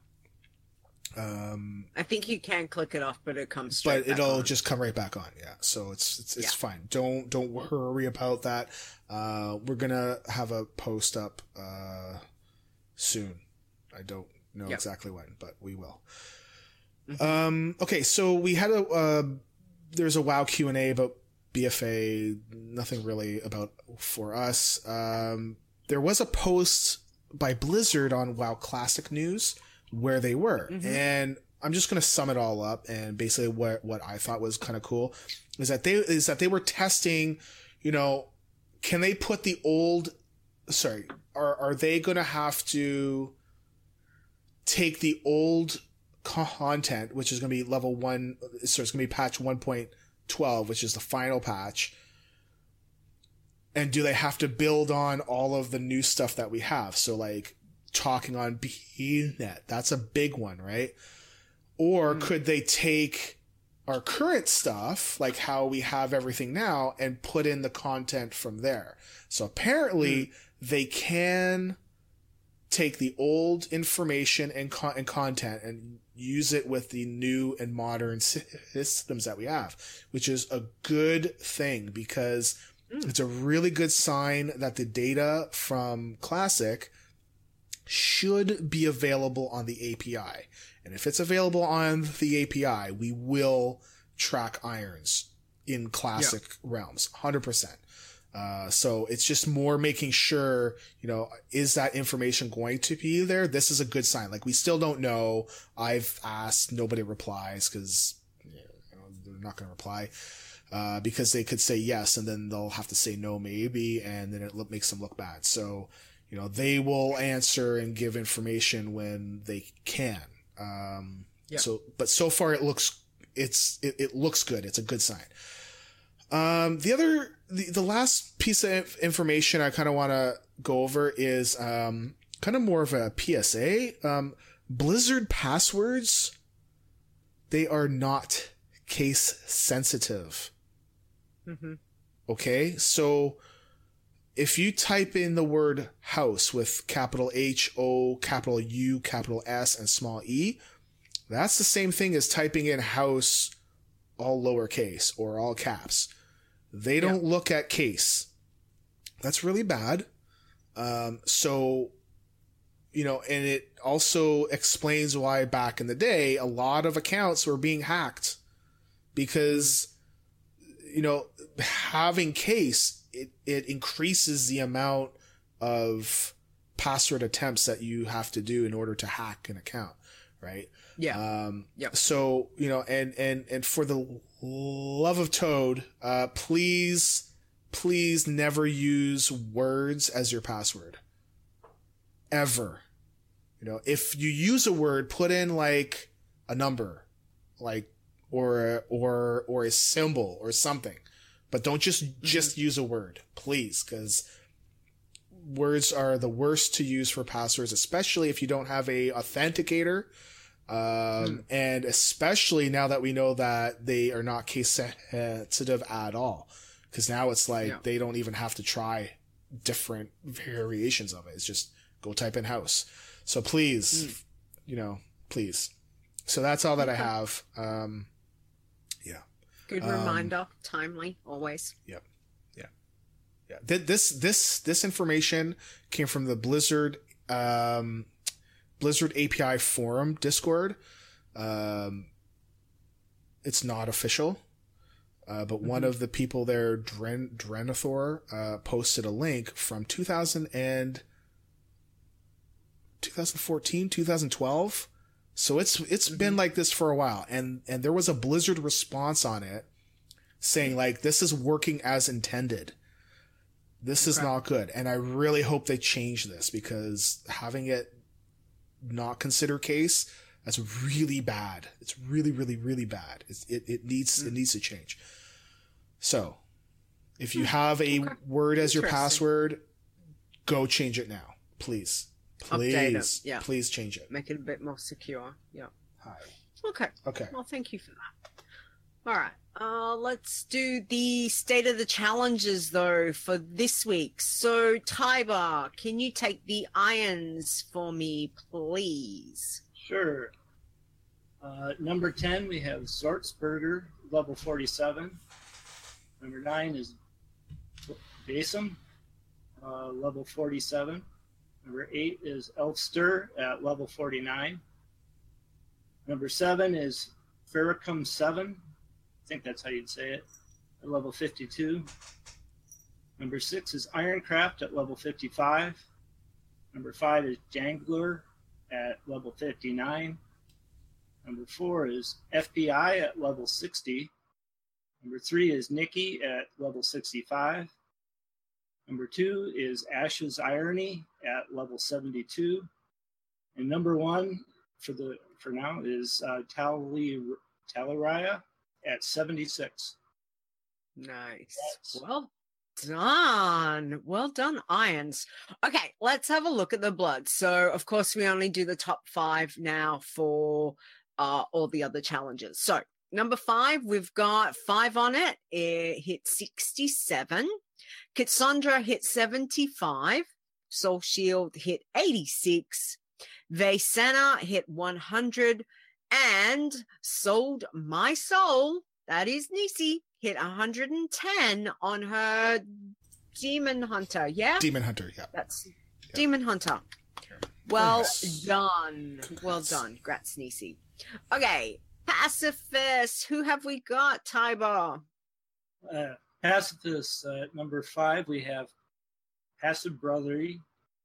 Um, I think you can click it off, but it comes straight But it'll on. just come right back on. Yeah. So it's, it's, it's yeah. fine. Don't, don't worry about that. Uh, we're gonna have a post up, uh, soon. I don't know yep. exactly when, but we will. Mm-hmm. Um, okay, so we had a, uh, there's a WoW Q and A about B F A, nothing really about for us. Um, there was a post by Blizzard on WoW Classic News where they were. Mm-hmm. And I'm just going to sum it all up. And basically what, what I thought was kind of cool is that they, is that they were testing, you know, can they put the old, sorry, are, are they going to have to take the old content, which is going to be level one, so it's going to be patch one point twelve, which is the final patch, and do they have to build on all of the new stuff that we have? So like talking on B net, that's a big one, right? Or mm. could they take our current stuff, like how we have everything now, and put in the content from there? So apparently mm. they can take the old information and, con- and content and use it with the new and modern systems that we have, which is a good thing because mm. it's a really good sign that the data from Classic should be available on the A P I. And if it's available on the A P I, we will track irons in Classic yeah. realms, one hundred percent. Uh, so it's just more making sure, you know, is that information going to be there? This is a good sign. Like, we still don't know. I've asked, nobody replies because, you know, they're not going to reply, uh, because they could say yes and then they'll have to say no, maybe, and then it look, makes them look bad. So, you know, they will answer and give information when they can. Um, yeah. so, but so far it looks, it's, it, it looks good. It's a good sign. Um, the other, the, the last piece of information I kind of want to go over is, um, kind of more of a P S A. Um, Blizzard passwords, they are not case sensitive. Mm-hmm. Okay. So if you type in the word house with capital H O, capital U, capital S, and small e, that's the same thing as typing in house all lowercase or all caps. They don't yeah. look at case. That's really bad. Um, so, you know, and it also explains why back in the day, a lot of accounts were being hacked because, you know, having case, it, it increases the amount of password attempts that you have to do in order to hack an account. Right. Yeah. Um, yeah. So, you know, and, and, and for the love of Toad, uh, please, please never use words as your password. Ever. You know, if you use a word, put in like a number, like or or or a symbol or something, but don't just mm-hmm. just use a word, please, because words are the worst to use for passwords, especially if you don't have a authenticator. Um, mm. And especially now that we know that they are not case sensitive at all, because now it's like yeah. they don't even have to try different variations of it. It's just go type in house. So please, mm. you know, please. So that's all that okay. I have. Um, yeah. Good reminder. Um, timely, always. Yep. Yeah. Yeah. This, this, this information came from the Blizzard, um, Blizzard A P I forum Discord. Um, it's not official. Uh, but mm-hmm. one of the people there, Dren, Drenathor, uh, posted a link from two thousand and twenty fourteen, twenty twelve. So it's, it's mm-hmm. been like this for a while. And, and there was a Blizzard response on it saying like, this is working as intended. This is okay. not good. And I really hope they change this, because having it not consider case, that's really bad. It's really, really, really bad. It's, it, it needs, mm. it needs to change. So if you have a okay. word as your password, go change it now. Please, please, yeah. please change it. Make it a bit more secure. Yeah. Hi. Okay. Okay. Well, thank you for that. All right. Uh, let's do the state of the challenges though for this week. So Tiber, can you take the irons for me, please? Sure. Uh, number ten, we have Zortsberger, level forty-seven. Number nine is Basim, uh, level forty-seven. Number eight is Elfster at level forty-nine. Number seven is Farrakhan seven. I think that's how you'd say it, at level fifty-two. Number six is Ironcraft at level fifty-five. Number five is Jangler at level fifty-nine. Number four is F B I at level sixty. Number three is Nikki at level sixty-five. Number two is Ash's Irony at level seventy-two. And number one for the for now is uh, Tali, Taliraya at seventy-six. Nice. That's... Well done. Well done, Irons. Okay, let's have a look at the blood. So, of course, we only do the top five now for uh, all the other challenges. So, number five, we've got five on it. It hit sixty-seven. Kitsandra hit seventy-five. Soul Shield hit eighty-six. Vaysana hit one hundred. And Sold My Soul, that is Nisi, hit one hundred ten on her Demon Hunter. Yeah? Demon Hunter, yeah. That's yeah. Demon Hunter. Well yes. done. Congrats. Well done. Grats, Nisi. Okay, Pacifist. Who have we got, Tiber? Uh, Pacifist, uh, number five, we have Passive Brotherly,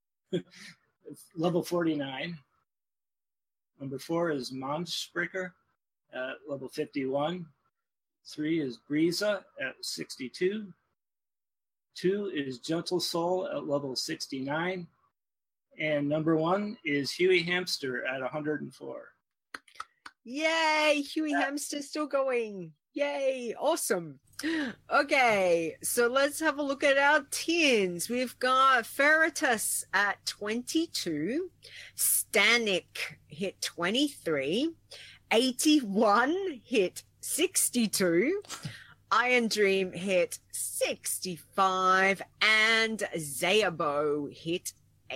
level forty-nine. Number four is Monsprecher at level fifty-one. Three is Breeza at sixty-two. Two is Gentle Soul at level sixty-nine. And number one is Huey Hamster at one hundred four. Yay! Huey yeah. Hamster still going. Yay! Awesome. Okay, so let's have a look at our tins. We've got Ferritus at twenty-two. Stanik hit twenty-three. eighty-one hit sixty-two. Iron Dream hit sixty-five. And Zayabo hit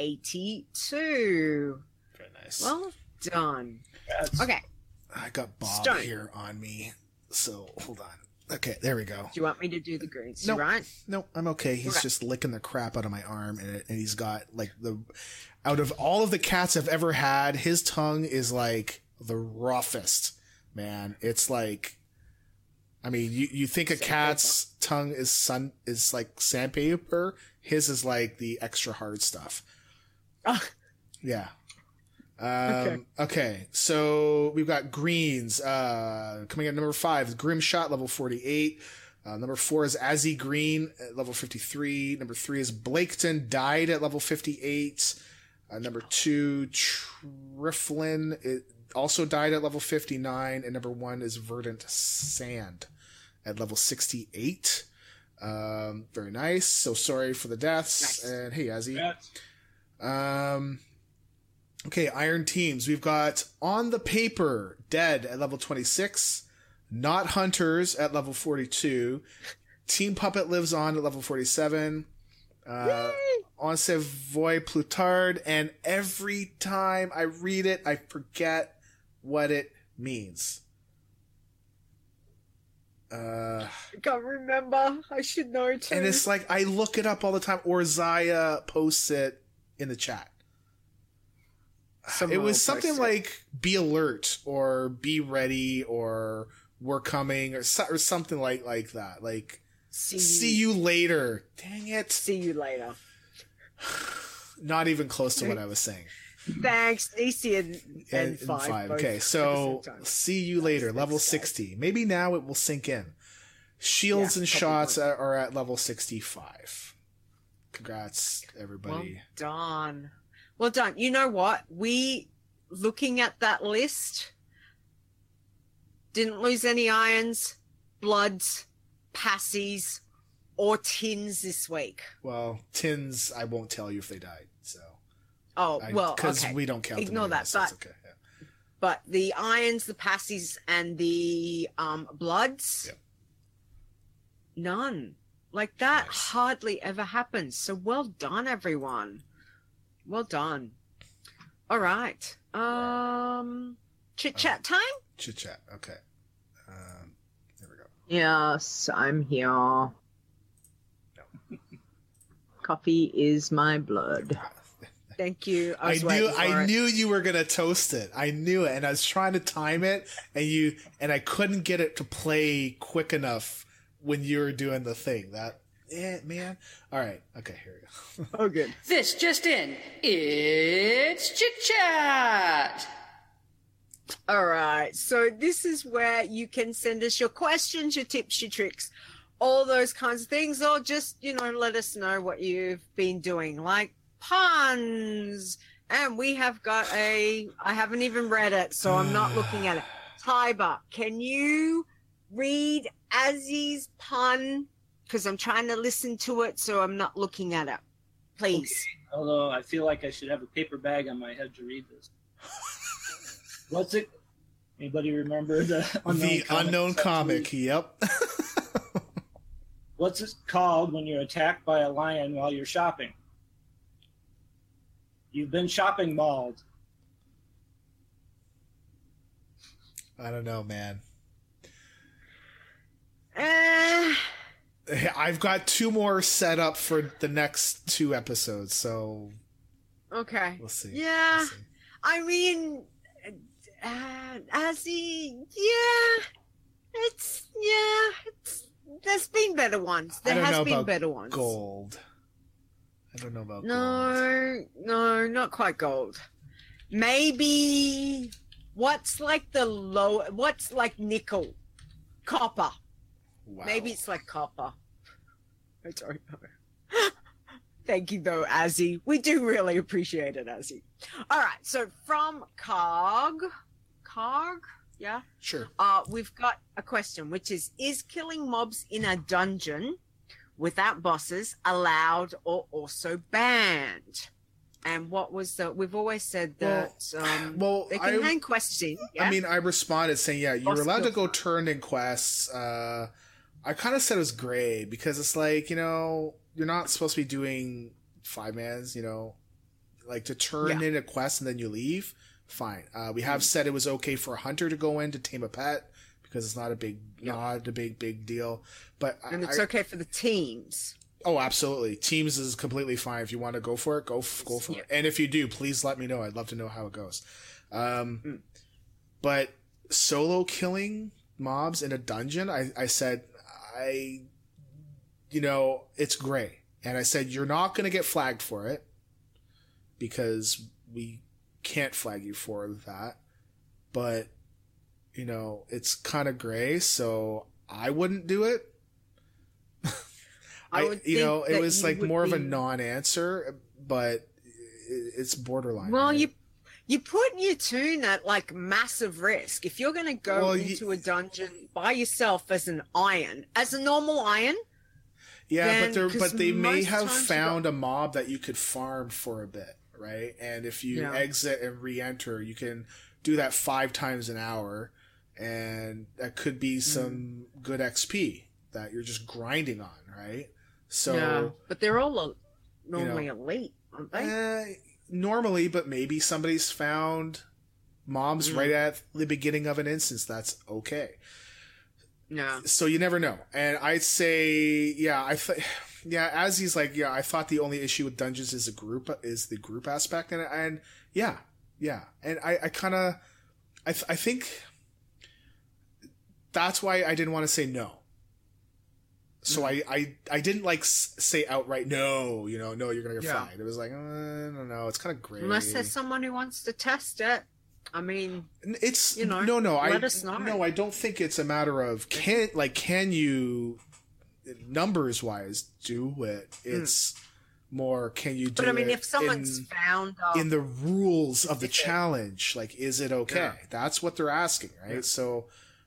eighty-two. Very nice. Well done. That's... Okay. I got Bob Stone. here on me, so hold on. Okay, there we go. Do you want me to do the greens? No, right? No, I'm okay. He's okay. just licking the crap out of my arm, and, it, and he's got like the, out of all of the cats I've ever had, his tongue is like the roughest, man. It's like, I mean, you, you think a cat's tongue is sun is like sandpaper. His is like the extra hard stuff. Oh. Yeah. Um, okay. okay, so we've got greens, uh, coming at number five is Grimshot, level forty-eight. Uh, number four is Azzy Green at level fifty-three. Number three is Blaketon, died at level fifty-eight. Uh, number two, Triflin, it, also died at level fifty-nine, and number one is Verdant Sand at level sixty-eight. Um, very nice. So sorry for the deaths. Nice. And hey, Azzy. Yeah. Um, okay, Iron Teams. We've got On the Paper, Dead at level twenty-six. Not Hunters at level forty-two. Team Puppet Lives On at level forty-seven. Uh, On Savoy Plutard. And every time I read it, I forget what it means. Uh, I can't remember. I should know too. and it's like, I look it up all the time, or Zaya posts it in the chat. Someone it will was something post it. like be alert or be ready or we're coming or, so, or something like, like that. Like, see, see you later. Dang it. see you later. Not even close to what I was saying. Thanks, D C and, and, And- and five. both Okay, at so the same time. see you later. Thanks, Level guys. sixty. Maybe now it will sink in. Shields Yeah, and probably shots won't. are, are at level sixty-five. Congrats, Well everybody. done. Well done. You know what? We, looking at that list, didn't lose any irons, bloods, passies, or tins this week. Well, tins, I won't tell you if they died. So, Oh, well, because okay. we don't count. Ignore them anyway, that, so it's but- okay. Yeah. But the irons, the passies, and the um, bloods, Yep. none. Like that Nice. hardly ever happens. So well done, everyone. Well done. All right. Um, chit chat time. Chit chat. Okay. Um, there we go. Yes, I'm here. Coffee is my blood. Thank you. I, I was knew waiting for I it. knew you were gonna toast it. I knew it, and I was trying to time it, and you and I couldn't get it to play quick enough when you were doing the thing. That eh, man. All right. Okay. Here we go. Oh, good. This just in. It's Chit Chat. All right. So this is where you can send us your questions, your tips, your tricks, all those kinds of things, or just, you know, let us know what you've been doing, like puns. And we have got a, I haven't even read it, so I'm not looking at it. Tiber, can you read Azzy's pun? Because I'm trying to listen to it, so I'm not looking at it. Please. Although I feel like I should have a paper bag on my head to read this. What's it? Anybody remember the unknown the comic? unknown comic. Yep. What's it called when you're attacked by a lion while you're shopping? You've been shopping mauled. I don't know, man. Uh, I've got two more set up for the next two episodes, so okay. we'll see. Yeah. We'll see. I mean, uh, Azzy, yeah, it's, yeah, it's, there's been better ones. I There don't has know been about better ones. Gold. I don't know about gold. No, no, not quite gold. Maybe what's like the low, what's like nickel? Copper. Wow. Maybe it's like copper. I don't know. Thank you, though, Azzy. We do really appreciate it, Azzy. All right, so from Cog, Cog, yeah, Sure. uh, we've got a question, which is: Is killing mobs in a dungeon without bosses allowed or also banned? And what was the? We've always said that um, Well, they can I, hang quests in. Yeah? I mean, I responded saying, yeah, you're Boss allowed to kills go time. turn in quests. Uh, I kind of said it was gray because it's like, you know, you're not supposed to be doing five mans, you know, like to turn Yeah. in a quest and then you leave. Fine. Uh, we have said it was okay for a hunter to go in to tame a pet because it's not a big, Yeah. not a big, big deal. But and I, it's okay for the teams. oh, absolutely. Teams is completely fine. If you want to go for it, go f- go for Yeah. it. And if you do, please let me know. I'd love to know how it goes. Um, Mm. But solo killing mobs in a dungeon, I, I said, I, you know, it's gray. And I said, you're not going to get flagged for it because we can't flag you for that. But, you know, it's kind of gray, so I wouldn't do it. I I, would you think know, it that was you like would more of a be- non-answer, but it- it's borderline. Well, right? you you put your toon at like massive risk. If you're going to go Well, into you- a dungeon by yourself as an iron, as a normal iron, Yeah, Then- but they're 'cause but they may most have times you found a mob that you could farm for a bit, right? And if you Yeah. exit and re-enter, you can do that five times an hour, and that could be Mm. some good X P that you're just grinding on, right? So yeah, but they're all uh, normally know, elite, aren't they? eh, normally, but maybe somebody's found mobs Mm. right at the beginning of an instance. That's okay. Yeah. So you never know. And I'd say, yeah, I th- yeah, as he's like, yeah, I thought the only issue with dungeons is a group is the group aspect, and and yeah, yeah, and I, I kind of, I, th- I think that's why I didn't want to say no. So I, I, I didn't like s- say outright no, you know, no, you're gonna get Yeah. fined. It was like, uh, I don't know, it's kind of gray. Unless there's someone who wants to test it. I mean, It's you know, no, no. let I us know. no, I don't think it's a matter of can like can you numbers wise do it. It's more can you do Hmm. but I mean, it if someone's in, found uh, in the rules of the challenge, like is it okay? Yeah. That's what they're asking, right? Yeah. So,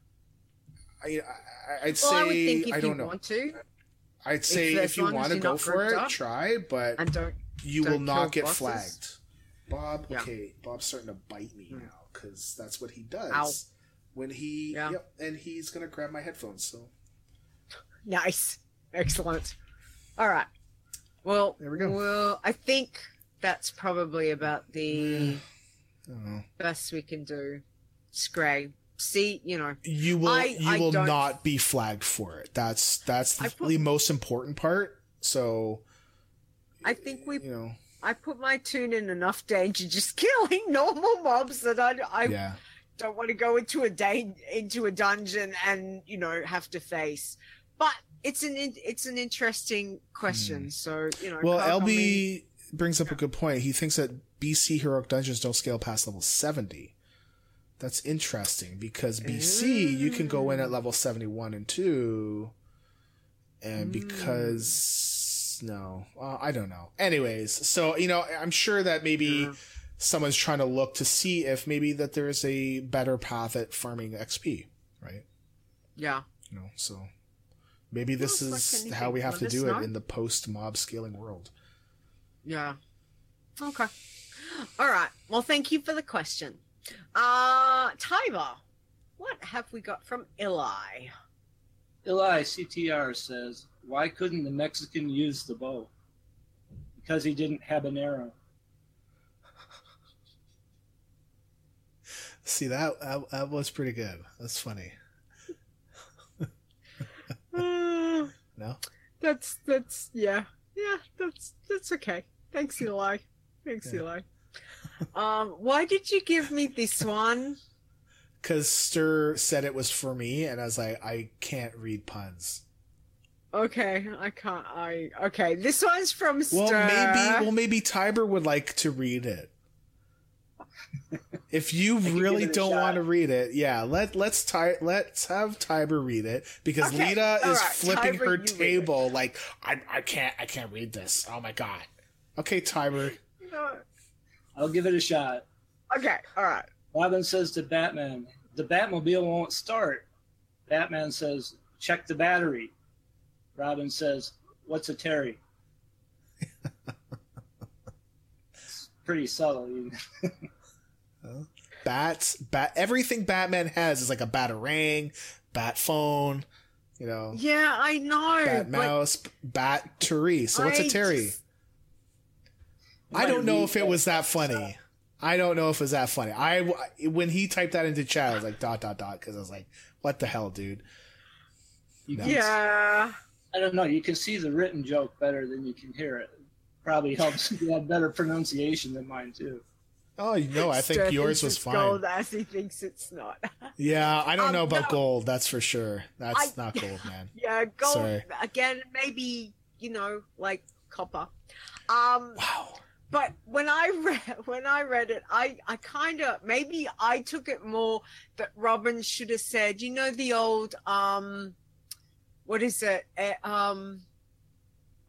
I, I I'd well, say I would think if I you don't know. want to, I'd say as if you long as want to you're go not for grouped it, up try, but and don't. you don't will not kill get bosses. flagged. Bob, Yeah. okay, Bob's starting to bite me Hmm. now because that's what he does Ow. when he. Yeah. Yep, and he's gonna grab my headphones. So Nice, excellent. All right. Well, There we go. Well, I think that's probably about the I don't know. best we can do. Scray. See, you know, You will. I- you I will don't- not be flagged for it. That's that's I the, put- the most important part. So I think we you know. I put my tune in enough danger just killing normal mobs that I, I Yeah. don't want to go into a day into a dungeon and you know have to face. But it's an in- it's an interesting question. So you know, Hmm. Well, Carl, L I mean, B brings up a good point. He thinks that B C heroic dungeons don't scale past level seventy. That's interesting because B C you can go in at level seventy-one and two, and because no, uh, I don't know. Anyways, so you know, I'm sure that maybe Yeah. someone's trying to look to see if maybe that there's a better path at farming X P, right? yeah. You know, so maybe this Well, is like anything, how we have let to us do know. it in the post mob scaling world. Yeah. Okay. All right. Well, thank you for the question. Uh, Tiber, what have we got from Eli? Eli C T R says, why couldn't the Mexican use the bow? Because he didn't have an arrow. See that, that that was pretty good. That's funny. Uh, No, that's that's yeah yeah that's that's okay. Thanks, Eli. Thanks, Yeah. Eli. Um, why did you give me this one? because Stir said it was for me, and I was like, I can't read puns. Okay, I can't. I okay. This one's from Well, Stir. maybe well maybe Tiber would like to read it. If you can really give it a don't shot. want to read it, yeah, let let's Ty, let's have Tiber read it because Okay, Lita all is right, flipping Tiber, her you read it. table like I I can't I can't read this. Oh my god. Okay, Tiber. No. I'll give it a shot. Okay, all right. Robin says to Batman, the Batmobile won't start. Batman says, check the battery. Robin says, what's a Terry? It's pretty subtle. You Bats, bat. Everything Batman has is like a batarang, bat phone, you know, Yeah, I know. bat but mouse, battery. So what's I a Terry? just- I don't know Might if it read was that funny. I don't know if it was that funny. I when he typed that into chat, I was like dot dot dot because I was like, what the hell, dude? You No. can- Yeah. I don't know. You can see the written joke better than you can hear it. Probably helps you have better pronunciation than mine, too. Oh, no, I think Stir yours thinks was it's fine. gold as he thinks it's not. Yeah, I don't Um, know about no. gold. That's for sure. That's I- not gold, man. Yeah, gold Sorry. again. Maybe you know, like copper. Um, Wow. but when I read when I read it, I I kind of maybe I took it more that Robin should have said, you know, the old um, what is it? Eh, um,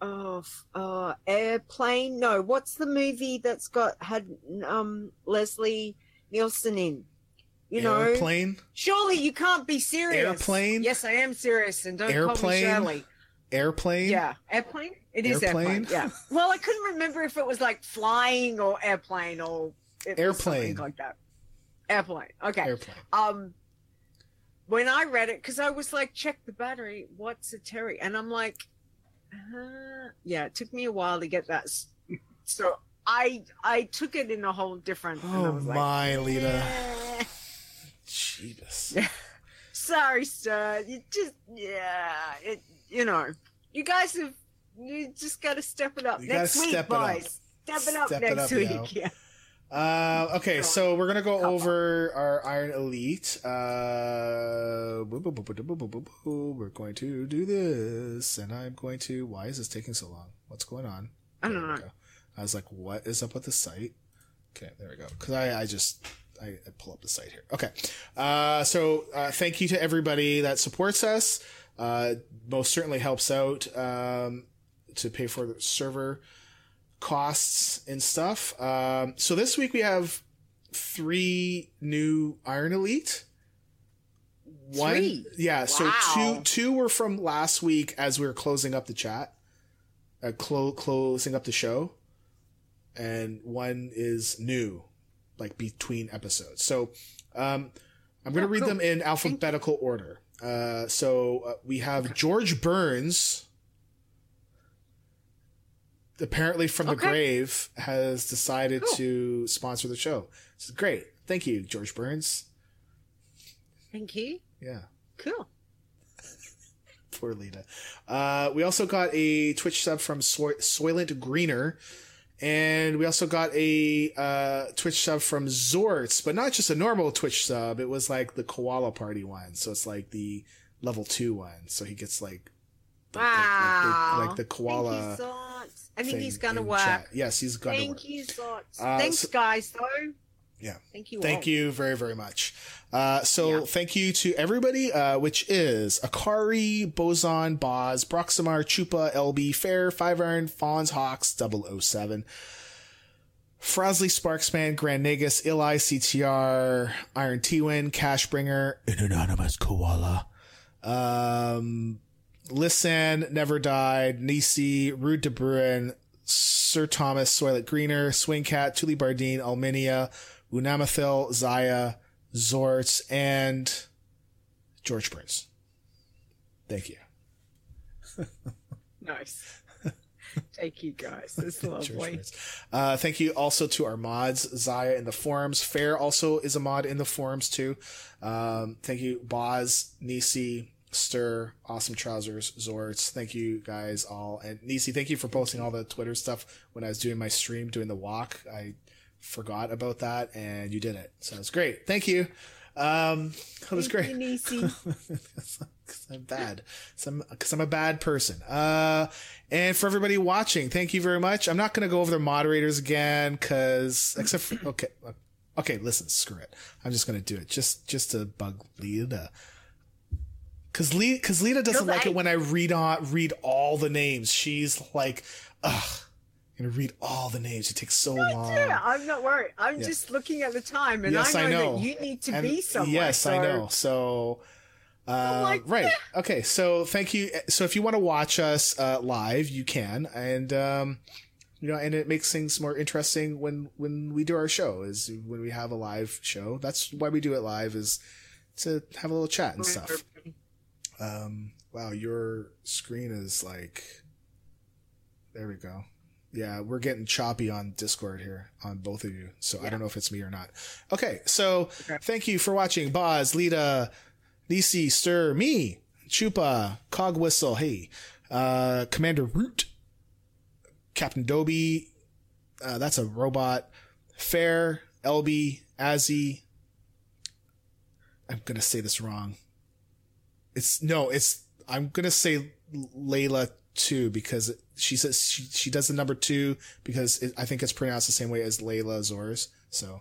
oh, uh, Airplane. No, what's the movie that's got had um Leslie Nielsen in? You know, Airplane. Surely you can't be serious. Airplane? Yes, I am serious, and don't Airplane? call me Shirley. Airplane. Yeah, airplane. It is Airplane? airplane. Yeah. Well, I couldn't remember if it was like flying or airplane or it was Airplane. something like that. Airplane. Okay. Airplane. Um, when I read it, because I was like, check the battery. What's a Terry? And I'm like, uh, yeah. It took me a while to get that. So I I took it in a whole different. and I Oh was like, my, Lita. eh. Jeebus. Sorry, sir. You just, yeah, it, you know, you guys have, you just got to step it up You next gotta week, step it up. boys. Step it up Step it next up, week. yo. Yeah. Uh, okay, so we're gonna go Come on. over our Iron Elite. Uh, boo, boo, boo, boo, boo, boo, boo, boo. We're going to do this, and I'm going to. Why is this taking so long? What's going on? I don't There we know. go. I was like, what is up with the site? Okay, there we go. Because I, I just I, I pull up the site here. Okay, uh, so uh, thank you to everybody that supports us. Uh, most certainly helps out um, to pay for the server costs and stuff. Um, so this week we have three new Iron Elite. One, Three? yeah. So Wow. two, two were from last week as we were closing up the chat, uh, clo- closing up the show, and one is new, like between episodes. So, um, I'm going to Oh, read cool. them in alphabetical order. Uh, so uh, we have George Burns, apparently from the Okay. grave, has decided Cool. to sponsor the show. This is great. Thank you, George Burns. Thank you. Yeah. Cool. Poor Lita. Uh, we also got a Twitch sub from Soy- Soylent Greener. And we also got a uh, Twitch sub from Zorts, but not just a normal Twitch sub. It was like the Koala Party one. So it's like the level two one. So he gets like the, Wow. like, the, like the koala Thank you, Zots. I think thing he's going to in work. chat. Yes, he's going to Thank work. you, Zots. Uh, Thanks, so- guys, though. Yeah. Thank you Thank all. you very, very much. Uh, so Yeah. thank you to everybody, uh, which is Akari, Boson, Boz, Proximar, Chupa, L B, Fair, Five Iron, Fawns, Hawks, double oh seven, Frasley, Sparksman, Grand Negus, Ili, C T R, Iron T-Win, Cashbringer, an anonymous koala, um, Listen, Never Died, Nisi, Rude de Bruin, Sir Thomas, Soylent Greener, Swingcat, Tuli Bardine, Alminia, Unamathil, Zaya, Zorts, and George Burns. Thank you. Nice. Thank you, guys. It's George lovely. Burns. Uh, thank you also to our mods, Zaya in the forums. Fair also is a mod in the forums too. Um, thank you, Boz, Nisi, Stir, Awesome Trousers, Zorts. Thank you guys all. And Nisi, thank you for posting all the Twitter stuff when I was doing my stream, doing the walk. I forgot about that and you did it. So it's great. Thank you. Um, it was Thank great. you, Nisi. Cause I'm bad. Cause I'm, cause I'm a bad person. Uh, and for everybody watching, thank you very much. I'm not going to go over the moderators again. Cause except for, okay. Okay. Listen, screw it. I'm just going to do it just, just to bug Lita. Cause Lita, cause Lita doesn't You're like it right. when I read on, read all the names. She's like, ugh, I'm going to read all the names. It takes so long. Yeah, I'm not worried. I'm Yeah. just looking at the time, and Yes, I know, I know. that you need to And be somewhere. Yes, so I know. So, uh, like, right. Okay. So thank you. So if you want to watch us, uh, live, you can. And, um, you know, and it makes things more interesting when, when we do our show is when we have a live show. That's why we do it live is to have a little chat and stuff. Um, wow. Your screen is like, there we go. Yeah, we're getting choppy on Discord here on both of you. So I don't know if it's me or not. Okay, so Okay. thank you for watching. Boz, Lita, Nisi, Stir, me, Chupa, Cog Whistle, hey, uh, Commander Root, Captain Dobie, uh, that's a robot, Fair, L B, Azzy. I'm going to say this wrong. It's, no, it's, I'm going to say Layla too because she says she, she does the number two because it, I think it's pronounced the same way as Layla Zors. So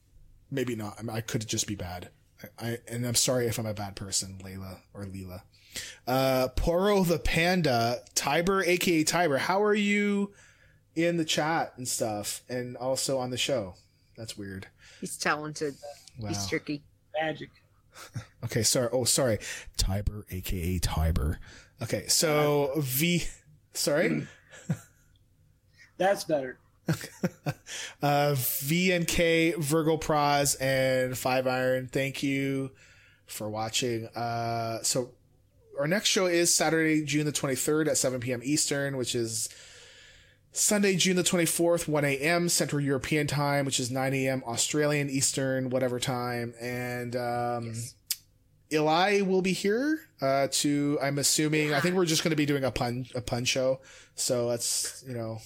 maybe not. I, mean, I could just be bad. I, I and I'm sorry if I'm a bad person, Layla or Leela. Uh, Poro the Panda, Tiber, aka Tiber. How are you in the chat and stuff, and also on the show? That's weird. He's talented. Wow. He's tricky. Magic. Okay, sorry. Oh, sorry. Tiber, aka Tiber. Okay, so V. Sorry. That's better. uh, V N K, Virgo Praz, and Five Iron. Thank you for watching. Uh, so our next show is Saturday, June the twenty-third at seven p.m. Eastern, which is Sunday, June the twenty-fourth, one a.m. Central European time, which is nine a.m. Australian Eastern, whatever time. And um, yes. Eli will be here uh, to, I'm assuming, I think we're just going to be doing a pun, a pun show. So that's, you know.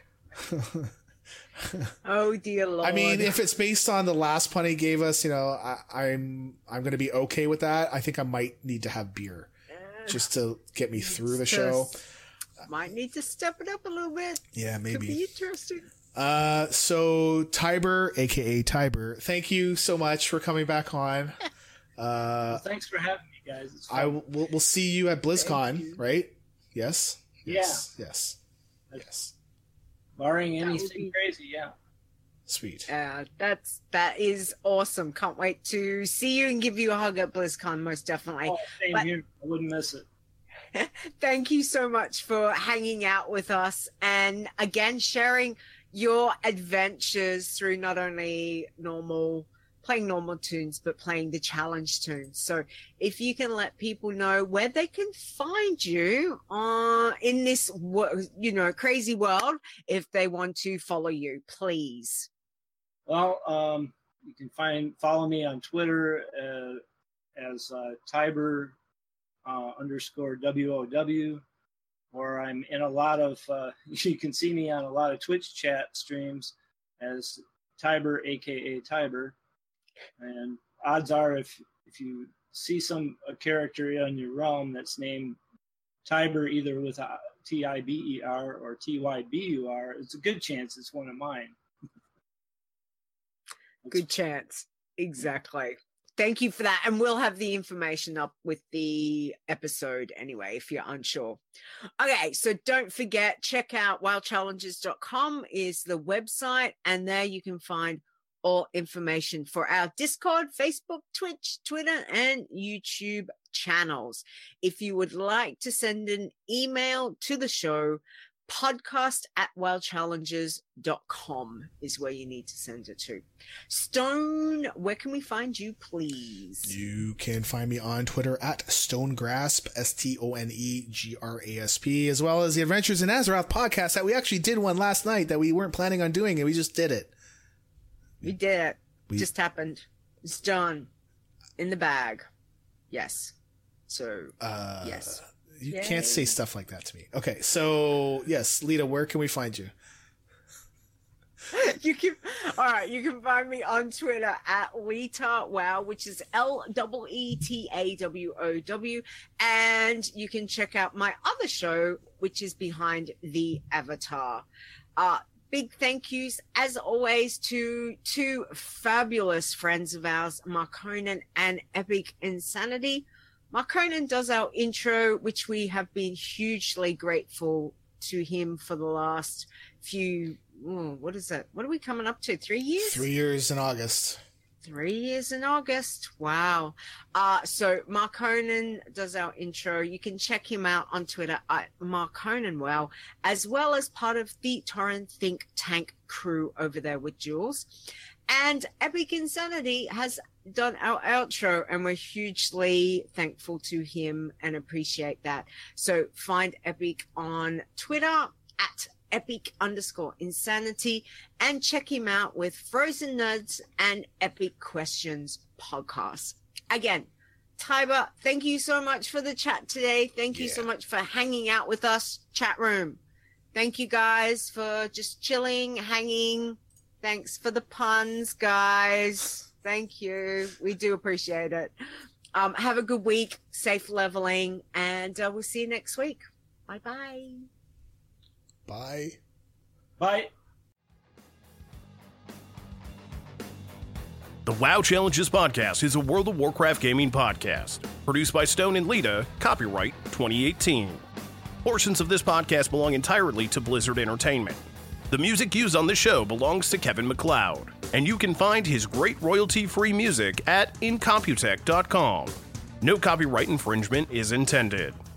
Oh dear Lord. I mean, if it's based on the last pun he gave us, you know, I, I'm I'm going to be okay with that. I think I might need to have beer just to get me through the show. Might need to step it up a little bit. Yeah, maybe. Could be interesting. Uh, so Tiber, aka Tiber, thank you so much for coming back on. Uh, well, thanks for having me, guys. It's fun. I will we'll, we'll see you at BlizzCon, right? Yes. Yes. Yeah. Yes. Yes. Barring anything be... crazy, yeah. Sweet. Uh, that's that is awesome. Can't wait to see you and give you a hug at BlizzCon, most definitely. Oh, same but... here. I wouldn't miss it. Thank you so much for hanging out with us and again sharing your adventures through not only normal playing normal tunes but playing the challenge tunes. So if you can let people know where they can find you uh, in this you know crazy world if they want to follow you, please. Well, um, you can find follow me on Twitter uh, as uh, Tiber Uh, underscore W O W, or I'm in a lot of, uh, you can see me on a lot of Twitch chat streams as Tiber, aka Tiber. And odds are if if you see some a character in your realm that's named Tiber, either with a T I B E R or T Y B U R, it's a good chance it's one of mine. Good chance. Exactly. Thank you for that. And we'll have the information up with the episode anyway, if you're unsure. Okay, so don't forget, check out wild challenges dot com is the website, and there you can find all information for our Discord, Facebook, Twitch, Twitter, and YouTube channels. If you would like to send an email to the show, podcast at wild challenges dot com is where you need to send it to. Stone, where can we find you, please? You can find me on Twitter at Stonegrasp, S T O N E G R A S P, as well as the Adventures in Azeroth podcast that we actually did one last night that we weren't planning on doing, and we just did it. We did it. We, just happened. It's done. In the bag. Yes. So, uh, yes. You Yay. Can't say stuff like that to me. Okay, so yes, Lita, where can we find you? You can, all right. You can find me on Twitter at Lita Wow, which is L E E T A W O W, and you can check out my other show, which is Behind the Avatar. Uh, big thank yous, as always, to two fabulous friends of ours, Marconan and Epic Insanity. Marconan does our intro, which we have been hugely grateful to him for the last few, oh, what is that? What are we coming up to? Three years? Three years in August. Three years in August. Wow. Uh, so Marconan does our intro. You can check him out on Twitter at Marconan Wow, as well as part of the Torrent Think Tank crew over there with Jules. And Epic Insanity has done our outro, and we're hugely thankful to him and appreciate that. So find Epic on Twitter at Epic underscore Insanity and check him out with Frozen Nerds and Epic Questions podcast. Again, Tiber, thank you so much for the chat today. Thank you yeah. so much for hanging out with us, chat room. Thank you guys for just chilling, hanging. Thanks for the puns, guys. Thank you. We do appreciate it. Um, have a good week, safe leveling, and uh, we'll see you next week. Bye-bye. Bye. Bye. The WoW Challenges podcast is a World of Warcraft gaming podcast. Produced by Stone and Lita, copyright twenty eighteen. Portions of this podcast belong entirely to Blizzard Entertainment. The music used on this show belongs to Kevin MacLeod, and you can find his great royalty-free music at incomputech dot com. No copyright infringement is intended.